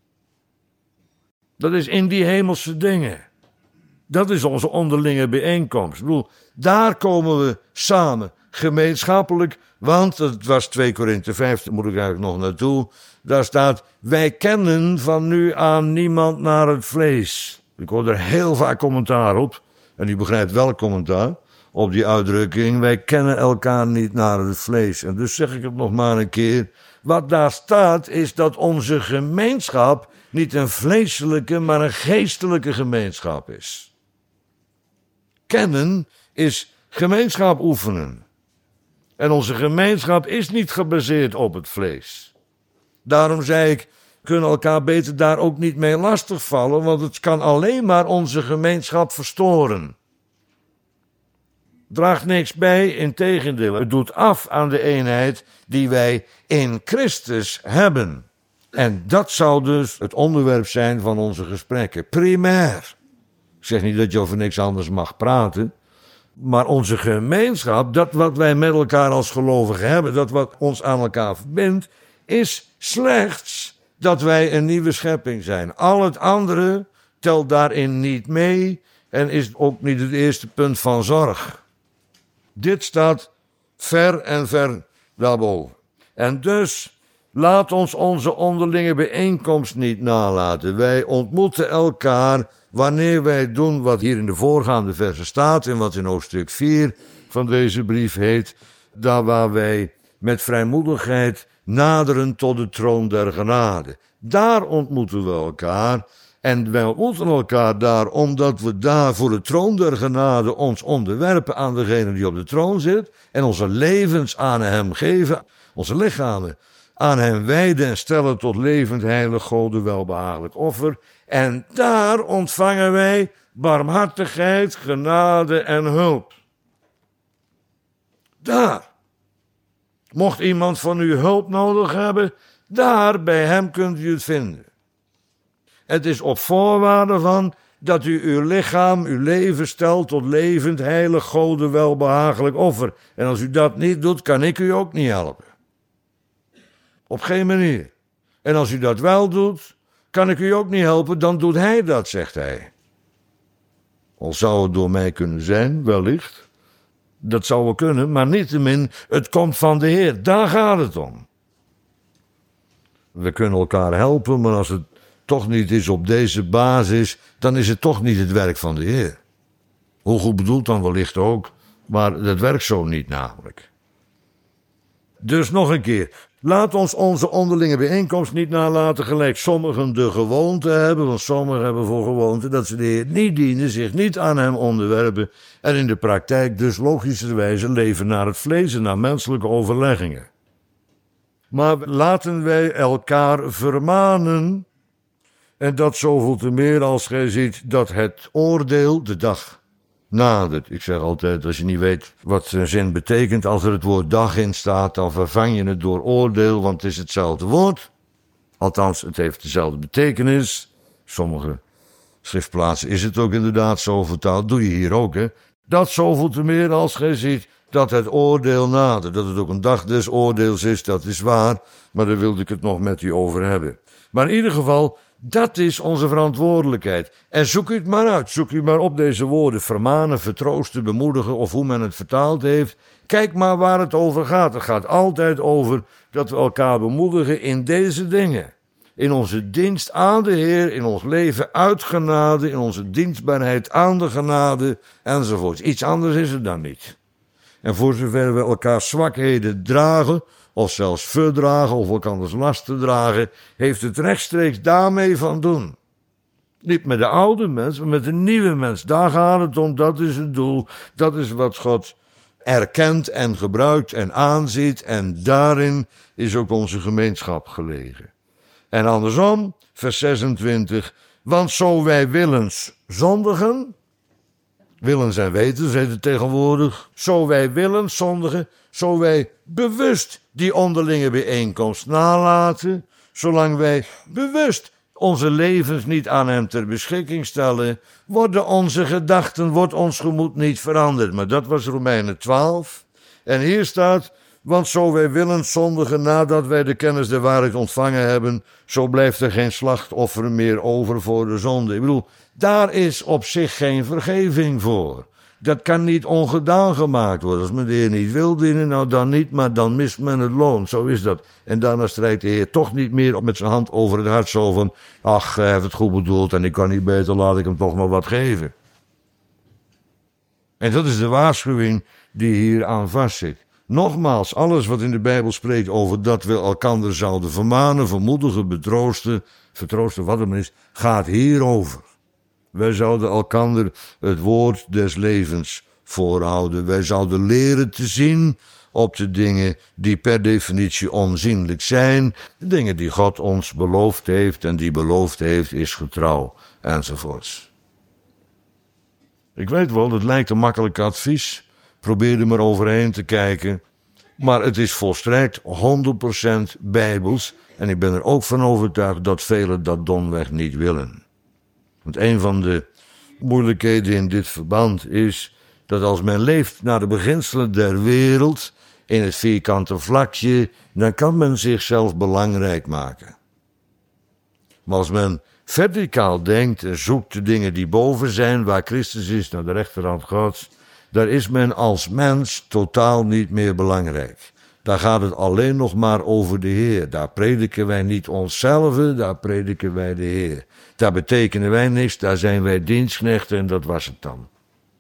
A: Dat is in die hemelse dingen. Dat is onze onderlinge bijeenkomst. Ik bedoel, daar komen we samen. gemeenschappelijk, want het was twee Korinthe vijf, daar moet ik eigenlijk nog naartoe. Daar staat, wij kennen van nu aan niemand naar het vlees. Ik hoor er heel vaak commentaar op, en u begrijpt welk commentaar, op die uitdrukking, wij kennen elkaar niet naar het vlees. En dus zeg ik het nog maar een keer, wat daar staat is dat onze gemeenschap niet een vleeselijke, maar een geestelijke gemeenschap is. Kennen is gemeenschap oefenen. En onze gemeenschap is niet gebaseerd op het vlees. Daarom zei ik, kunnen elkaar beter daar ook niet mee lastigvallen, want het kan alleen maar onze gemeenschap verstoren. Draagt niks bij, integendeel, het doet af aan de eenheid die wij in Christus hebben. En dat zou dus het onderwerp zijn van onze gesprekken, primair. Ik zeg niet dat je over niks anders mag praten, maar onze gemeenschap, dat wat wij met elkaar als gelovigen hebben, dat wat ons aan elkaar verbindt, is slechts dat wij een nieuwe schepping zijn. Al het andere telt daarin niet mee en is ook niet het eerste punt van zorg. Dit staat ver en ver daarboven. En dus laat ons onze onderlinge bijeenkomst niet nalaten. Wij ontmoeten elkaar wanneer wij doen wat hier in de voorgaande versen staat en wat in hoofdstuk vier van deze brief heet, daar waar wij met vrijmoedigheid naderen tot de troon der genade. Daar ontmoeten we elkaar en wij ontmoeten elkaar daar omdat we daar voor de troon der genade ons onderwerpen aan degene die op de troon zit en onze levens aan hem geven, onze lichamen aan hem wijden en stellen tot levend heilig Gode welbehagelijk offer. En daar ontvangen wij barmhartigheid, genade en hulp. Daar. Mocht iemand van u hulp nodig hebben, daar bij hem kunt u het vinden. Het is op voorwaarde van dat u uw lichaam, uw leven stelt tot levend, heilig, Gode, welbehagelijk offer. En als u dat niet doet, kan ik u ook niet helpen. Op geen manier. En als u dat wel doet, kan ik u ook niet helpen, dan doet hij dat, zegt hij. Al zou het door mij kunnen zijn, wellicht. Dat zou wel kunnen, maar niettemin, het komt van de Heer. Daar gaat het om. We kunnen elkaar helpen, maar als het toch niet is op deze basis, dan is het toch niet het werk van de Heer. Hoe goed bedoeld dan wellicht ook, maar dat werkt zo niet namelijk. Dus nog een keer, laat ons onze onderlinge bijeenkomst niet nalaten gelijk sommigen de gewoonte hebben, want sommigen hebben voor gewoonte dat ze de Heer niet dienen, zich niet aan hem onderwerpen en in de praktijk dus logischerwijze leven naar het vlees en naar menselijke overleggingen. Maar laten wij elkaar vermanen, en dat zoveel te meer als gij ziet dat het oordeel de dag nadert. Ik zeg altijd, als je niet weet wat een zin betekent, als er het woord dag in staat, dan vervang je het door oordeel, want het is hetzelfde woord. Althans, het heeft dezelfde betekenis. Sommige schriftplaatsen is het ook inderdaad zo vertaald. Doe je hier ook, hè. Dat zoveel te meer als gij ziet dat het oordeel nadert. Dat het ook een dag des oordeels is, dat is waar, maar daar wilde ik het nog met u over hebben. Maar in ieder geval, dat is onze verantwoordelijkheid. En zoek u het maar uit. Zoek u maar op deze woorden. Vermanen, vertroosten, bemoedigen of hoe men het vertaald heeft. Kijk maar waar het over gaat. Het gaat altijd over dat we elkaar bemoedigen in deze dingen. In onze dienst aan de Heer, in ons leven uit genade, in onze dienstbaarheid aan de genade enzovoort. Iets anders is het dan niet. En voor zover we elkaar zwakheden dragen, of zelfs verdragen, of elkanders lasten dragen, heeft het rechtstreeks daarmee van doen. Niet met de oude mens, maar met de nieuwe mens. Daar gaat het om, dat is het doel. Dat is wat God erkent en gebruikt en aanziet. En daarin is ook onze gemeenschap gelegen. En andersom, vers zesentwintig. Want zo wij willens zondigen, willens en wetens heet het tegenwoordig, zo wij willens zondigen, zo wij bewust die onderlinge bijeenkomst nalaten, zolang wij bewust onze levens niet aan hem ter beschikking stellen, worden onze gedachten, wordt ons gemoed niet veranderd. Maar dat was Romeinen twaalf. En hier staat, want zo wij willen zondigen nadat wij de kennis der waarheid ontvangen hebben, zo blijft er geen slachtoffer meer over voor de zonde. Ik bedoel, daar is op zich geen vergeving voor. Dat kan niet ongedaan gemaakt worden. Als men de Heer niet wil dienen, nou dan niet, maar dan mist men het loon. Zo is dat. En daarna strijkt de Heer toch niet meer op met zijn hand over het hart zo van, ach, hij heeft het goed bedoeld en ik kan niet beter, laat ik hem toch maar wat geven. En dat is de waarschuwing die hier aan vastzit. Nogmaals, alles wat in de Bijbel spreekt over dat we elkander zouden vermanen, vermoedigen, betroosten, vertroosten, wat het maar is, gaat hierover. Wij zouden elkander het woord des levens voorhouden. Wij zouden leren te zien op de dingen die per definitie onzienlijk zijn. De dingen die God ons beloofd heeft en die beloofd heeft is getrouw, enzovoorts. Ik weet wel, het lijkt een makkelijk advies. Probeer er maar overheen te kijken. Maar het is volstrekt honderd procent bijbels. En ik ben er ook van overtuigd dat velen dat domweg niet willen. Want een van de moeilijkheden in dit verband is dat als men leeft naar de beginselen der wereld, in het vierkante vlakje, dan kan men zichzelf belangrijk maken. Maar als men verticaal denkt en zoekt de dingen die boven zijn, waar Christus is, naar de rechterhand Gods, daar is men als mens totaal niet meer belangrijk. Daar gaat het alleen nog maar over de Heer. Daar prediken wij niet onszelf, daar prediken wij de Heer. Daar betekenen wij niks, daar zijn wij dienstknechten en dat was het dan.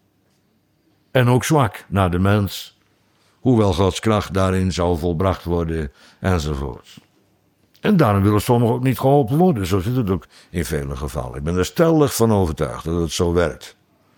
A: En ook zwak naar de mens, hoewel Gods kracht daarin zou volbracht worden, enzovoort. En daarom willen sommigen ook niet geholpen worden, zo zit het ook in vele gevallen. Ik ben er stellig van overtuigd dat het zo werkt.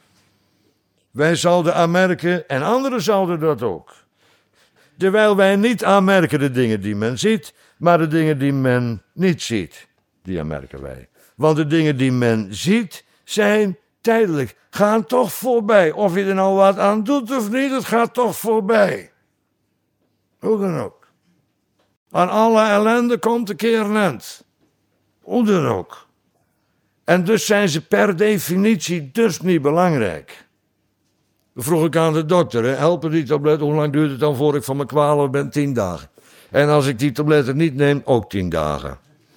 A: Wij zouden aanmerken, en anderen zouden dat ook. Terwijl wij niet aanmerken de dingen die men ziet, maar de dingen die men niet ziet, die aanmerken wij. Want de dingen die men ziet zijn tijdelijk, gaan toch voorbij. Of je er nou wat aan doet of niet, het gaat toch voorbij. Hoe dan ook. Aan alle ellende komt een keer een eind. Hoe dan ook. En dus zijn ze per definitie dus niet belangrijk. Dan vroeg ik aan de dokter, hè, helpen die tabletten, hoe lang duurt het dan voor ik van mijn kwalen ben? Tien dagen. En als ik die tabletten niet neem, ook tien dagen.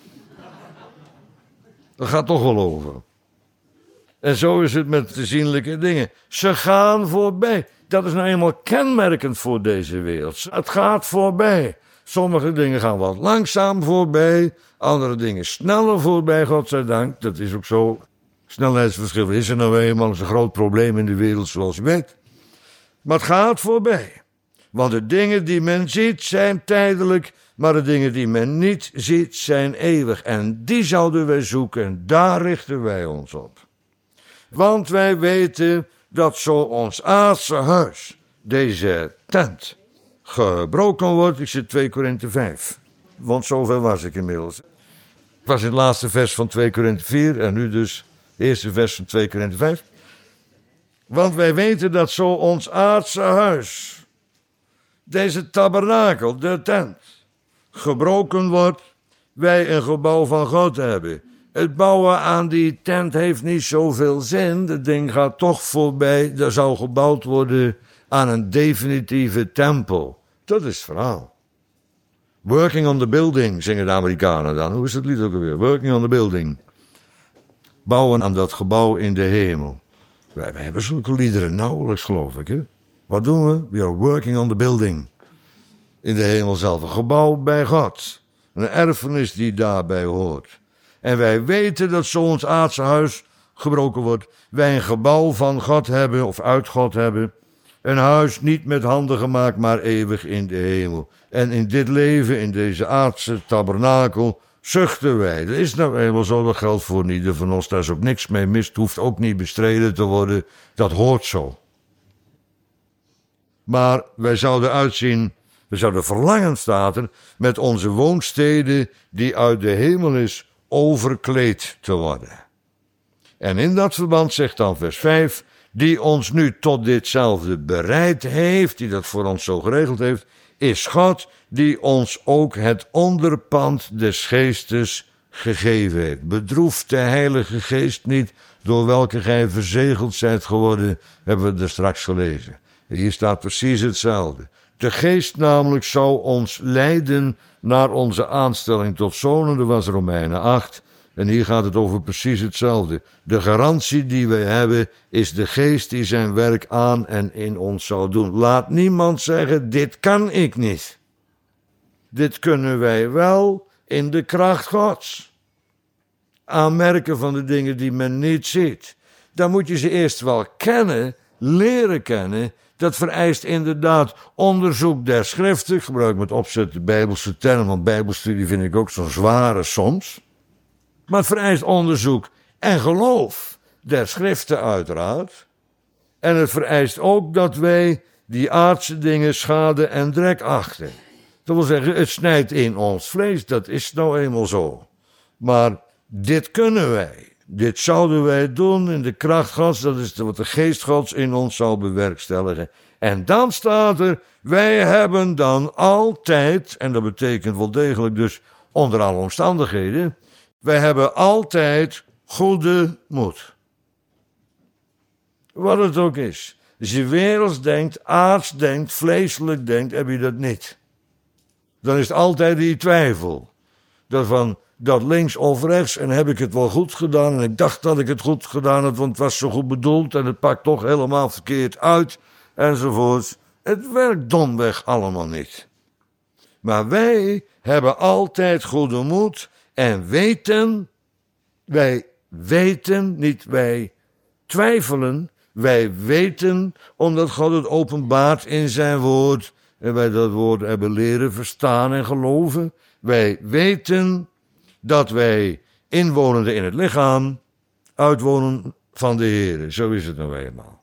A: Dat gaat toch wel over. En zo is het met de zienlijke dingen. Ze gaan voorbij. Dat is nou eenmaal kenmerkend voor deze wereld. Het gaat voorbij. Sommige dingen gaan wat langzaam voorbij. Andere dingen sneller voorbij, godzijdank. Dat is ook zo. Snelheidsverschil is er nou eenmaal. Dat is een groot probleem in de wereld, zoals je weet. Maar het gaat voorbij. Want de dingen die men ziet zijn tijdelijk, maar de dingen die men niet ziet zijn eeuwig. En die zouden wij zoeken en daar richten wij ons op. Want wij weten dat zo ons aardse huis, deze tent, gebroken wordt. Ik zit twee Korinthe vijf, want zover was ik inmiddels. Ik was in het laatste vers van twee Korinthe vier en nu dus het eerste vers van twee Korinthe vijf. Want wij weten dat zo ons aardse huis, deze tabernakel, de tent, gebroken wordt, wij een gebouw van God hebben. Het bouwen aan die tent heeft niet zoveel zin. Het ding gaat toch voorbij. Er zou gebouwd worden aan een definitieve tempel. Dat is het verhaal. Working on the building, zingen de Amerikanen dan. Hoe is het lied ook alweer? Working on the building. Bouwen aan dat gebouw in de hemel. Wij, wij hebben zulke liederen nauwelijks, geloof ik. Hè? Wat doen we? We are working on the building. In de hemel zelf. Een gebouw bij God. Een erfenis die daarbij hoort. En wij weten dat zo ons aardse huis gebroken wordt. Wij een gebouw van God hebben, of uit God hebben. Een huis niet met handen gemaakt, maar eeuwig in de hemel. En in dit leven, in deze aardse tabernakel, zuchten wij. Dat is nou eenmaal zo, dat geldt voor ieder van ons. Daar is ook niks mee mis, het hoeft ook niet bestreden te worden. Dat hoort zo. Maar wij zouden uitzien, we zouden verlangen, staat er, met onze woonsteden die uit de hemel is, overkleed te worden. En in dat verband zegt dan vers vijf, die ons nu tot ditzelfde bereid heeft, die dat voor ons zo geregeld heeft, is God die ons ook het onderpand des geestes gegeven heeft. Bedroeft de Heilige Geest niet, door welke gij verzegeld zijt geworden, hebben we er straks gelezen. Hier staat precies hetzelfde. De Geest namelijk zou ons leiden naar onze aanstelling tot zonen, dat was Romeinen acht, En hier gaat het over precies hetzelfde. De garantie die wij hebben is de geest die zijn werk aan en in ons zal doen. Laat niemand zeggen, dit kan ik niet. Dit kunnen wij wel in de kracht Gods. Aanmerken van de dingen die men niet ziet. Dan moet je ze eerst wel kennen, leren kennen. Dat vereist inderdaad onderzoek der schriften. Ik gebruik met opzet de Bijbelse term, want Bijbelstudie vind ik ook zo zware soms. Maar het vereist onderzoek en geloof der schriften uiteraard. En het vereist ook dat wij die aardse dingen schade en drek achten. Dat wil zeggen, het snijdt in ons vlees, dat is nou eenmaal zo. Maar dit kunnen wij. Dit zouden wij doen in de kracht Gods, dat is wat de geest Gods in ons zal bewerkstelligen. En dan staat er, wij hebben dan altijd, en dat betekent wel degelijk dus onder alle omstandigheden, wij hebben altijd goede moed. Wat het ook is. Als je werelds denkt, aards denkt, vleeselijk denkt, heb je dat niet. Dan is het altijd die twijfel. Dat van, dat links of rechts, en heb ik het wel goed gedaan, en ik dacht dat ik het goed gedaan had, want het was zo goed bedoeld, en het pakt toch helemaal verkeerd uit, enzovoort. Het werkt domweg allemaal niet. Maar wij hebben altijd goede moed, en weten, wij weten, niet wij twijfelen, wij weten, omdat God het openbaart in zijn woord, en wij dat woord hebben leren verstaan en geloven. Wij weten dat wij inwonende in het lichaam uitwonen van de Heer. Zo is het nou eenmaal.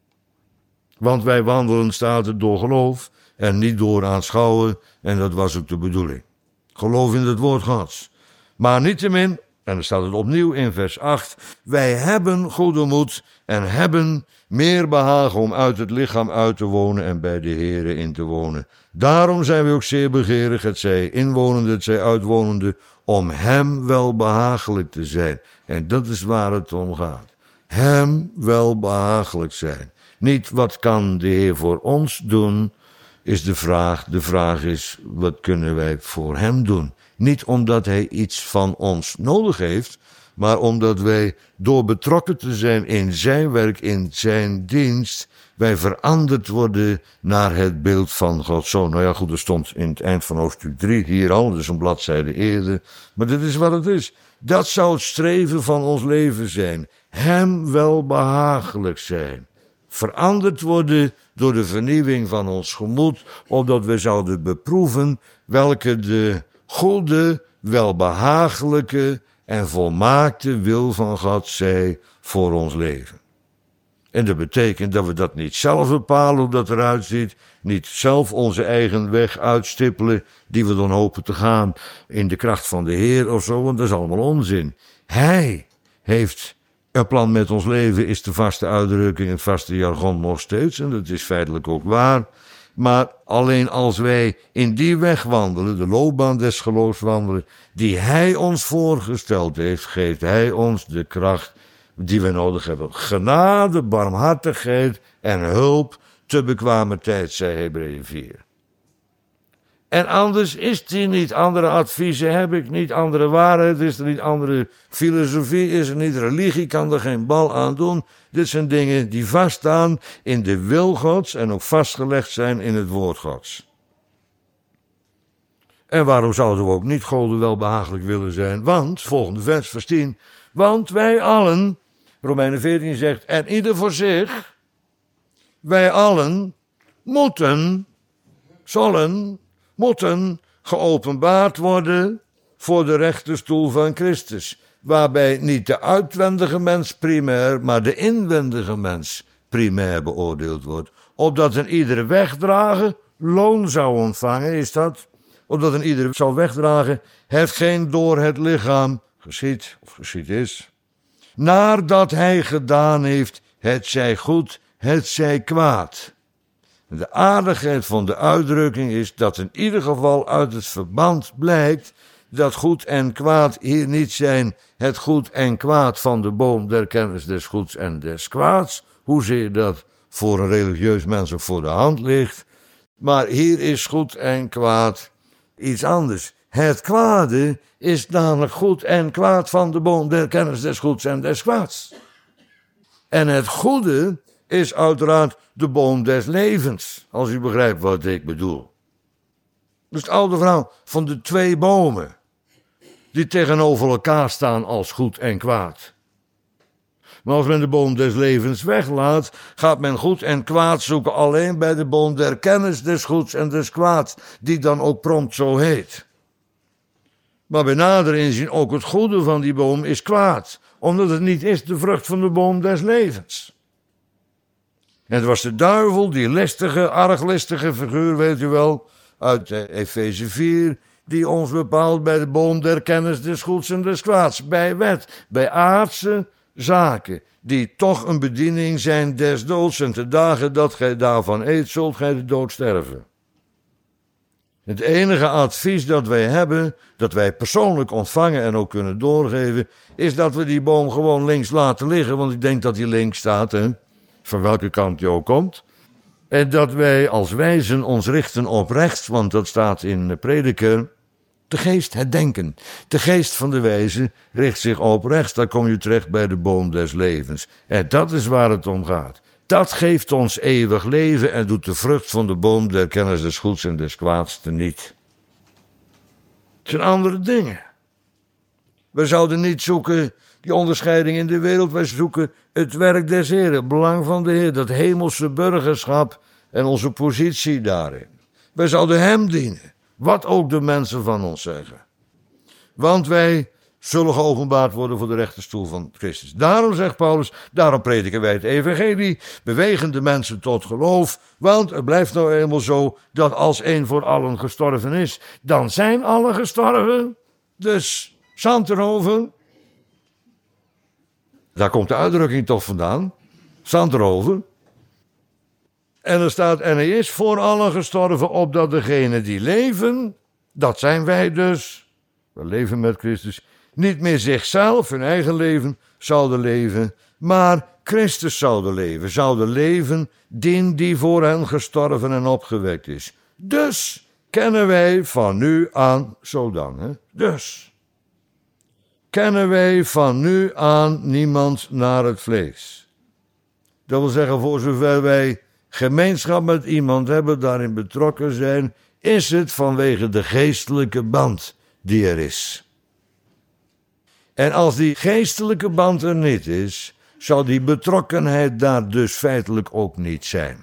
A: Want wij wandelen, staat het, door geloof en niet door aanschouwen, en dat was ook de bedoeling. Geloof in het woord Gods. Maar niettemin, en dan staat het opnieuw in vers acht, wij hebben goede moed en hebben meer behagen om uit het lichaam uit te wonen en bij de Heere in te wonen. Daarom zijn we ook zeer begeerig, het zij inwonende, het zij uitwonende, om hem wel behagelijk te zijn. En dat is waar het om gaat. Hem wel behagelijk zijn. Niet wat kan de Heer voor ons doen, is de vraag. De vraag is, wat kunnen wij voor hem doen? Niet omdat hij iets van ons nodig heeft, maar omdat wij door betrokken te zijn in zijn werk, in zijn dienst, wij veranderd worden naar het beeld van Gods Zoon. Nou ja, goed, er stond in het eind van hoofdstuk drie hier al, dus een bladzijde eerder. Maar dit is wat het is. Dat zou het streven van ons leven zijn. Hem wel behagelijk zijn. Veranderd worden door de vernieuwing van ons gemoed, opdat we zouden beproeven welke de goede, welbehagelijke en volmaakte wil van God zij voor ons leven. En dat betekent dat we dat niet zelf bepalen hoe dat eruit ziet, niet zelf onze eigen weg uitstippelen, die we dan hopen te gaan in de kracht van de Heer of zo, want dat is allemaal onzin. Hij heeft een plan met ons leven, is de vaste uitdrukking, het vaste jargon nog steeds, en dat is feitelijk ook waar. Maar alleen als wij in die weg wandelen, de loopbaan des geloofs wandelen, die hij ons voorgesteld heeft, geeft hij ons de kracht die we nodig hebben. Genade, barmhartigheid en hulp te bekwamer tijd, zei Hebreeën vier. En anders is die niet. Andere adviezen heb ik niet, andere waarheid is er niet, andere filosofie is er niet, religie kan er geen bal aan doen. Dit zijn dingen die vaststaan in de wil Gods en ook vastgelegd zijn in het woord Gods. En waarom zouden we ook niet Goden welbehagelijk willen zijn? Want, volgende vers, vers tien, want wij allen, Romeinen veertien zegt, en ieder voor zich, wij allen moeten, zullen, moeten geopenbaard worden voor de rechterstoel van Christus, waarbij niet de uitwendige mens primair, maar de inwendige mens primair beoordeeld wordt, opdat een iedere wegdragen loon zou ontvangen, is dat, opdat een ieder zal wegdragen, hetgeen door het lichaam geschied of geschied is, nadat hij gedaan heeft, het zij goed, het zij kwaad. De aardigheid van de uitdrukking is dat in ieder geval uit het verband blijkt dat goed en kwaad hier niet zijn het goed en kwaad van de boom der kennis des goeds en des kwaads, hoezeer dat voor een religieus mens ook voor de hand ligt. Maar hier is goed en kwaad iets anders. Het kwade is namelijk goed en kwaad van de boom der kennis des goeds en des kwaads. En het goede is uiteraard de boom des levens, als u begrijpt wat ik bedoel. Dus het oude verhaal van de twee bomen, die tegenover elkaar staan als goed en kwaad. Maar als men de boom des levens weglaat, gaat men goed en kwaad zoeken alleen bij de boom der kennis des goeds en des kwaads, die dan ook prompt zo heet. Maar bij nader inzien ook het goede van die boom is kwaad, omdat het niet is de vrucht van de boom des levens. En het was de duivel, die listige, arglistige figuur, weet u wel, uit Efeze vier, die ons bepaalt bij de boom der kennis des goeds en des kwaads, bij wet, bij aardse zaken, die toch een bediening zijn des doods, en te dagen dat gij daarvan eet, zult gij de dood sterven. Het enige advies dat wij hebben, dat wij persoonlijk ontvangen en ook kunnen doorgeven, is dat we die boom gewoon links laten liggen, want ik denk dat die links staat, hè, van welke kant die ook komt. En dat wij als wijzen ons richten op rechts, want dat staat in de Prediker. De geest, het denken. De geest van de wijze richt zich op rechts, dan kom je terecht bij de boom des levens. En dat is waar het om gaat. Dat geeft ons eeuwig leven en doet de vrucht van de boom der kennis des goeds en des kwaads teniet. Het zijn andere dingen. We zouden niet zoeken die onderscheiding in de wereld, wij zoeken het werk des Heeren, het belang van de Heer, dat hemelse burgerschap en onze positie daarin. Wij zouden hem dienen, wat ook de mensen van ons zeggen. Want wij zullen geopenbaard worden voor de rechterstoel van Christus. Daarom, zegt Paulus, daarom prediken wij het evangelie, bewegen de mensen tot geloof, want het blijft nou eenmaal zo dat als één voor allen gestorven is, dan zijn allen gestorven. Dus, Zandterhoven, daar komt de uitdrukking toch vandaan, Zandterhoven. En er staat, en hij is voor allen gestorven, opdat degenen die leven, dat zijn wij dus, we leven met Christus, niet meer zichzelf, hun eigen leven, zouden leven, maar Christus zouden leven, zouden leven, dien die voor hen gestorven en opgewekt is. Dus kennen wij van nu aan, zo dan, hè? Dus kennen wij van nu aan niemand naar het vlees. Dat wil zeggen, voor zover wij gemeenschap met iemand hebben, daarin betrokken zijn, is het vanwege de geestelijke band die er is. En als die geestelijke band er niet is, zal die betrokkenheid daar dus feitelijk ook niet zijn.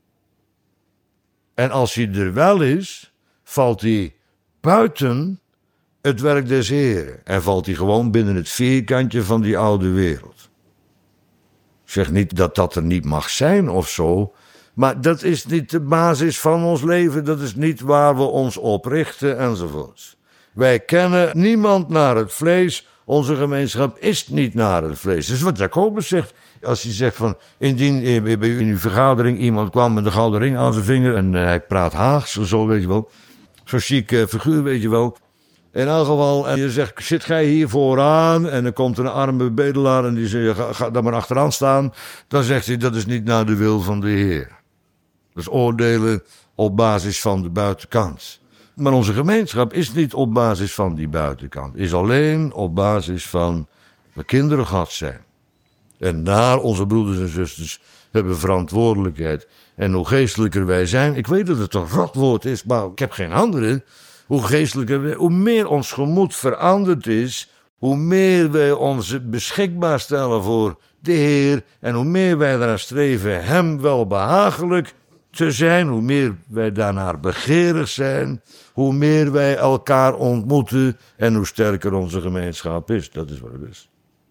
A: En als die er wel is, valt die buiten het werk des Heeren en valt die gewoon binnen het vierkantje van die oude wereld. Ik zeg niet dat dat er niet mag zijn of zo, maar dat is niet de basis van ons leven, dat is niet waar we ons op richten enzovoorts. Wij kennen niemand naar het vlees, onze gemeenschap is niet naar het vlees. Dat is wat Jacobus zegt, als hij zegt van, indien bij u in uw vergadering iemand kwam met een gouden ring aan zijn vinger en hij praat Haags, zo weet je wel, zo'n chique figuur weet je wel. In elk geval, en je zegt, zit gij hier vooraan? En dan komt er een arme bedelaar en die zegt, ga, ga daar maar achteraan staan. Dan zegt hij, dat is niet naar de wil van de Heer. Dat is oordelen op basis van de buitenkant. Maar onze gemeenschap is niet op basis van die buitenkant. Is alleen op basis van de kinderen Gods zijn. En daar onze broeders en zusters hebben verantwoordelijkheid. En hoe geestelijker wij zijn, ik weet dat het een rotwoord is, maar ik heb geen andere. Hoe geestelijker wij, hoe meer ons gemoed veranderd is, hoe meer wij ons beschikbaar stellen voor de Heer en hoe meer wij eraan streven hem wel behagelijk te zijn, hoe meer wij daarnaar begeerig zijn, hoe meer wij elkaar ontmoeten en hoe sterker onze gemeenschap is. Dat is wat het is.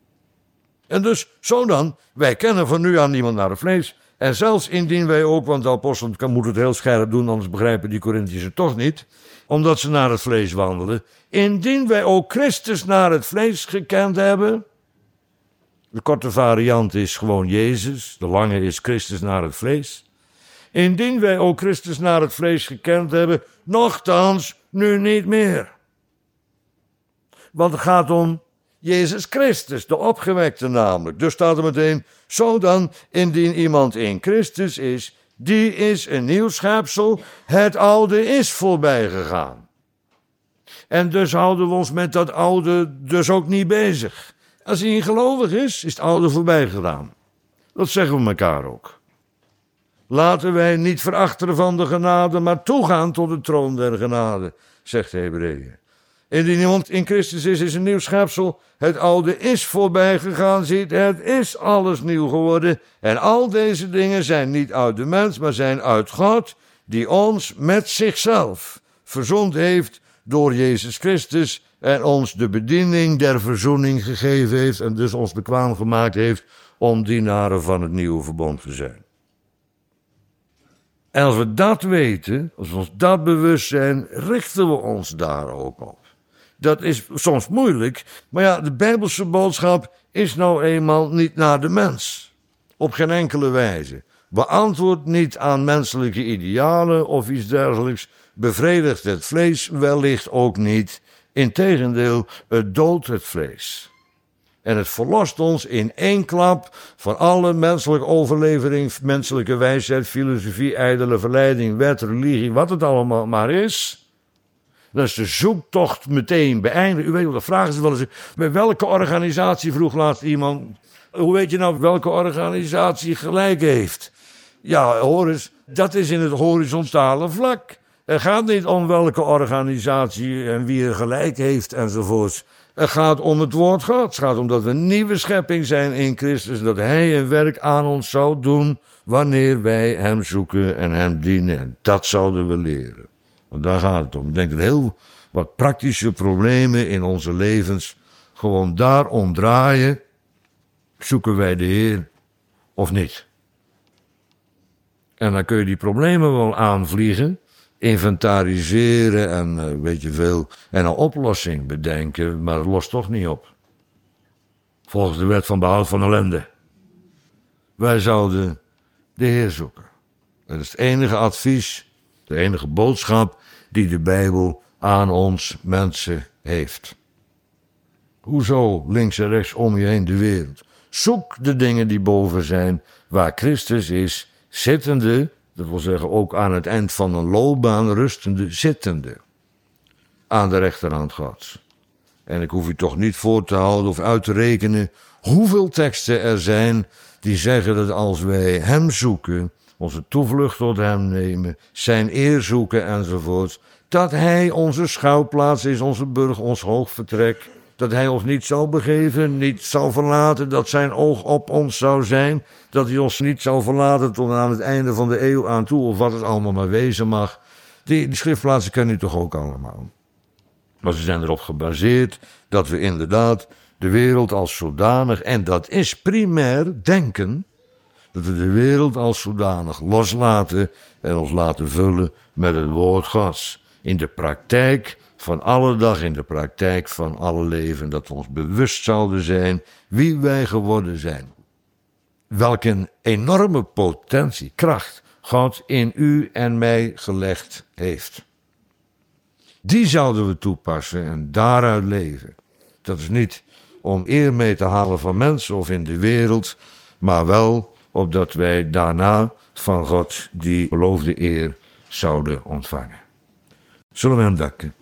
A: En dus, zo dan, wij kennen van nu aan niemand naar het vlees. En zelfs indien wij ook, want de apostel moet het heel scherp doen, anders begrijpen die Korinthiërs het toch niet, omdat ze naar het vlees wandelen. Indien wij ook Christus naar het vlees gekend hebben, de korte variant is gewoon Jezus, de lange is Christus naar het vlees. Indien wij ook Christus naar het vlees gekend hebben, nochtans nu niet meer. Want het gaat om Jezus Christus, de opgewekte namelijk. Dus staat er meteen, zo dan, indien iemand in Christus is, die is een nieuw schepsel, het oude is voorbij gegaan. En dus houden we ons met dat oude dus ook niet bezig. Als hij niet gelovig is, is het oude voorbij gedaan. Dat zeggen we elkaar ook. Laten wij niet verachteren van de genade, maar toegaan tot de troon der genade, zegt de Hebreeën. Indien iemand in Christus is, is een nieuw schepsel. Het oude is voorbij gegaan, ziet, het is alles nieuw geworden. En al deze dingen zijn niet uit de mens, maar zijn uit God, die ons met zichzelf verzoend heeft door Jezus Christus en ons de bediening der verzoening gegeven heeft en dus ons bekwaam gemaakt heeft om dienaren van het nieuwe verbond te zijn. En als we dat weten, als we ons dat bewust zijn, richten we ons daar ook op. Dat is soms moeilijk, maar ja, de Bijbelse boodschap is nou eenmaal niet naar de mens. Op geen enkele wijze. Beantwoordt niet aan menselijke idealen of iets dergelijks. Bevredigt het vlees wellicht ook niet. Integendeel, het doodt het vlees. En het verlost ons in één klap van alle menselijke overlevering, menselijke wijsheid, filosofie, ijdele verleiding, wet, religie, wat het allemaal maar is. Dan is de zoektocht meteen beëindigd. U weet wel, de vraag is wel eens, bij welke organisatie, vroeg laatst iemand, hoe weet je nou welke organisatie gelijk heeft? Ja, hoor eens, dat is in het horizontale vlak. Het gaat niet om welke organisatie en wie er gelijk heeft enzovoorts. Het gaat om het woord God. Het gaat om dat we een nieuwe schepping zijn in Christus. Dat Hij een werk aan ons zou doen wanneer wij Hem zoeken en Hem dienen. En dat zouden we leren. Want daar gaat het om. Ik denk dat heel wat praktische problemen in onze levens gewoon daarom draaien. Zoeken wij de Heer of niet? En dan kun je die problemen wel aanvliegen, inventariseren en uh, weet je veel, en een oplossing bedenken, maar het lost toch niet op. Volgens de wet van behoud van ellende. Wij zouden de Heer zoeken. Dat is het enige advies, de enige boodschap die de Bijbel aan ons mensen heeft. Hoezo links en rechts om je heen de wereld? Zoek de dingen die boven zijn, waar Christus is, zittende, dat wil zeggen ook aan het eind van een loopbaan rustende, zittende, aan de rechterhand Gods. En ik hoef u toch niet voor te houden of uit te rekenen hoeveel teksten er zijn die zeggen dat als wij Hem zoeken, onze toevlucht tot Hem nemen, Zijn eer zoeken enzovoort, dat Hij onze schuilplaats is, onze burg, ons hoogvertrek, dat Hij ons niet zal begeven, niet zal verlaten, dat Zijn oog op ons zou zijn, dat Hij ons niet zal verlaten tot aan het einde van de eeuw aan toe, of wat het allemaal maar wezen mag. Die, die schriftplaatsen kennen u toch ook allemaal. Maar ze zijn erop gebaseerd dat we inderdaad de wereld als zodanig, en dat is primair denken, dat we de wereld als zodanig loslaten en ons laten vullen met het woord Gods. In de praktijk van alle dag, in de praktijk van alle leven, dat we ons bewust zouden zijn wie wij geworden zijn. Welk een enorme potentie, kracht God in u en mij gelegd heeft. Die zouden we toepassen en daaruit leven. Dat is niet om eer mee te halen van mensen of in de wereld, maar wel opdat wij daarna van God die beloofde eer zouden ontvangen. Zullen we Hem danken?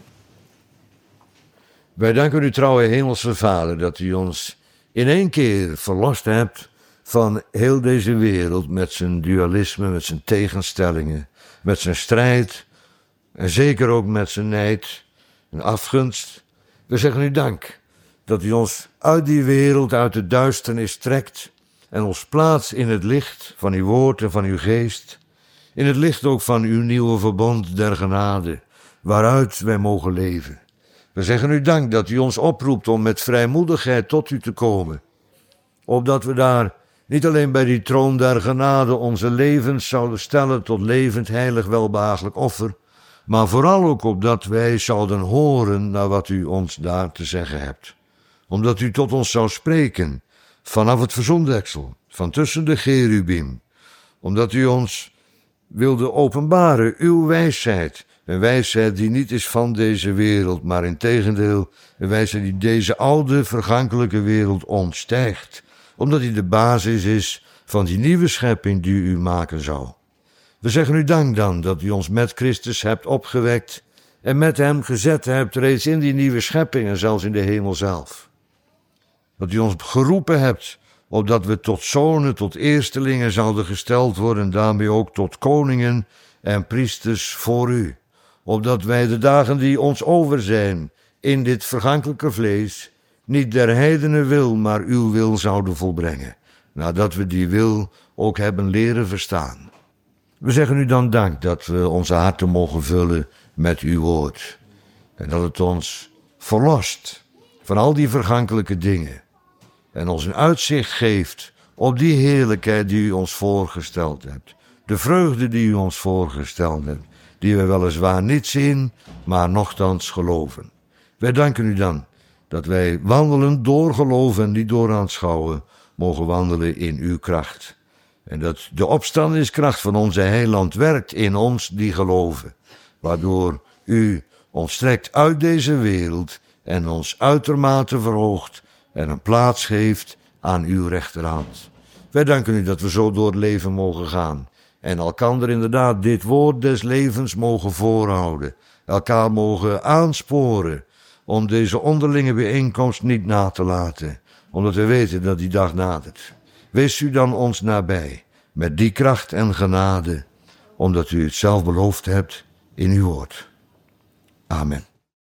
A: Wij danken u, trouwe hemelse Vader, dat u ons in één keer verlost hebt van heel deze wereld met zijn dualisme, met zijn tegenstellingen, met zijn strijd en zeker ook met zijn nijd en afgunst. We zeggen u dank dat u ons uit die wereld, uit de duisternis trekt en ons plaatst in het licht van uw woord en van uw geest, in het licht ook van uw nieuwe verbond der genade, waaruit wij mogen leven. We zeggen u dank dat u ons oproept om met vrijmoedigheid tot u te komen, opdat we daar niet alleen bij die troon der genade onze levens zouden stellen tot levend, heilig, welbehagelijk offer, maar vooral ook opdat wij zouden horen naar wat u ons daar te zeggen hebt. Omdat u tot ons zou spreken vanaf het verzondeksel, van tussen de cherubim, omdat u ons wilde openbaren uw wijsheid, een wijsheid die niet is van deze wereld, maar integendeel een wijsheid die deze oude, vergankelijke wereld ontstijgt, omdat die de basis is van die nieuwe schepping die u maken zou. We zeggen u dank dan dat u ons met Christus hebt opgewekt en met hem gezet hebt reeds in die nieuwe schepping en zelfs in de hemel zelf. Dat u ons geroepen hebt, opdat we tot zonen, tot eerstelingen zouden gesteld worden en daarmee ook tot koningen en priesters voor u. Opdat wij de dagen die ons over zijn in dit vergankelijke vlees niet der heidenen wil, maar uw wil zouden volbrengen. Nadat we die wil ook hebben leren verstaan. We zeggen u dan dank dat we onze harten mogen vullen met uw woord. En dat het ons verlost van al die vergankelijke dingen. En ons een uitzicht geeft op die heerlijkheid die u ons voorgesteld hebt. De vreugde die u ons voorgesteld hebt. Die we weliswaar niet zien, maar nochtans geloven. Wij danken u dan dat wij wandelen door geloof en niet door aanschouwen, mogen wandelen in uw kracht. En dat de opstandingskracht van onze heiland werkt in ons die geloven, waardoor u ons strekt uit deze wereld en ons uitermate verhoogt en een plaats geeft aan uw rechterhand. Wij danken u dat we zo door het leven mogen gaan en elkander inderdaad dit woord des levens mogen voorhouden, elkaar mogen aansporen om deze onderlinge bijeenkomst niet na te laten, omdat we weten dat die dag nadert. Wees u dan ons nabij, met die kracht en genade, omdat u het zelf beloofd hebt in uw woord. Amen.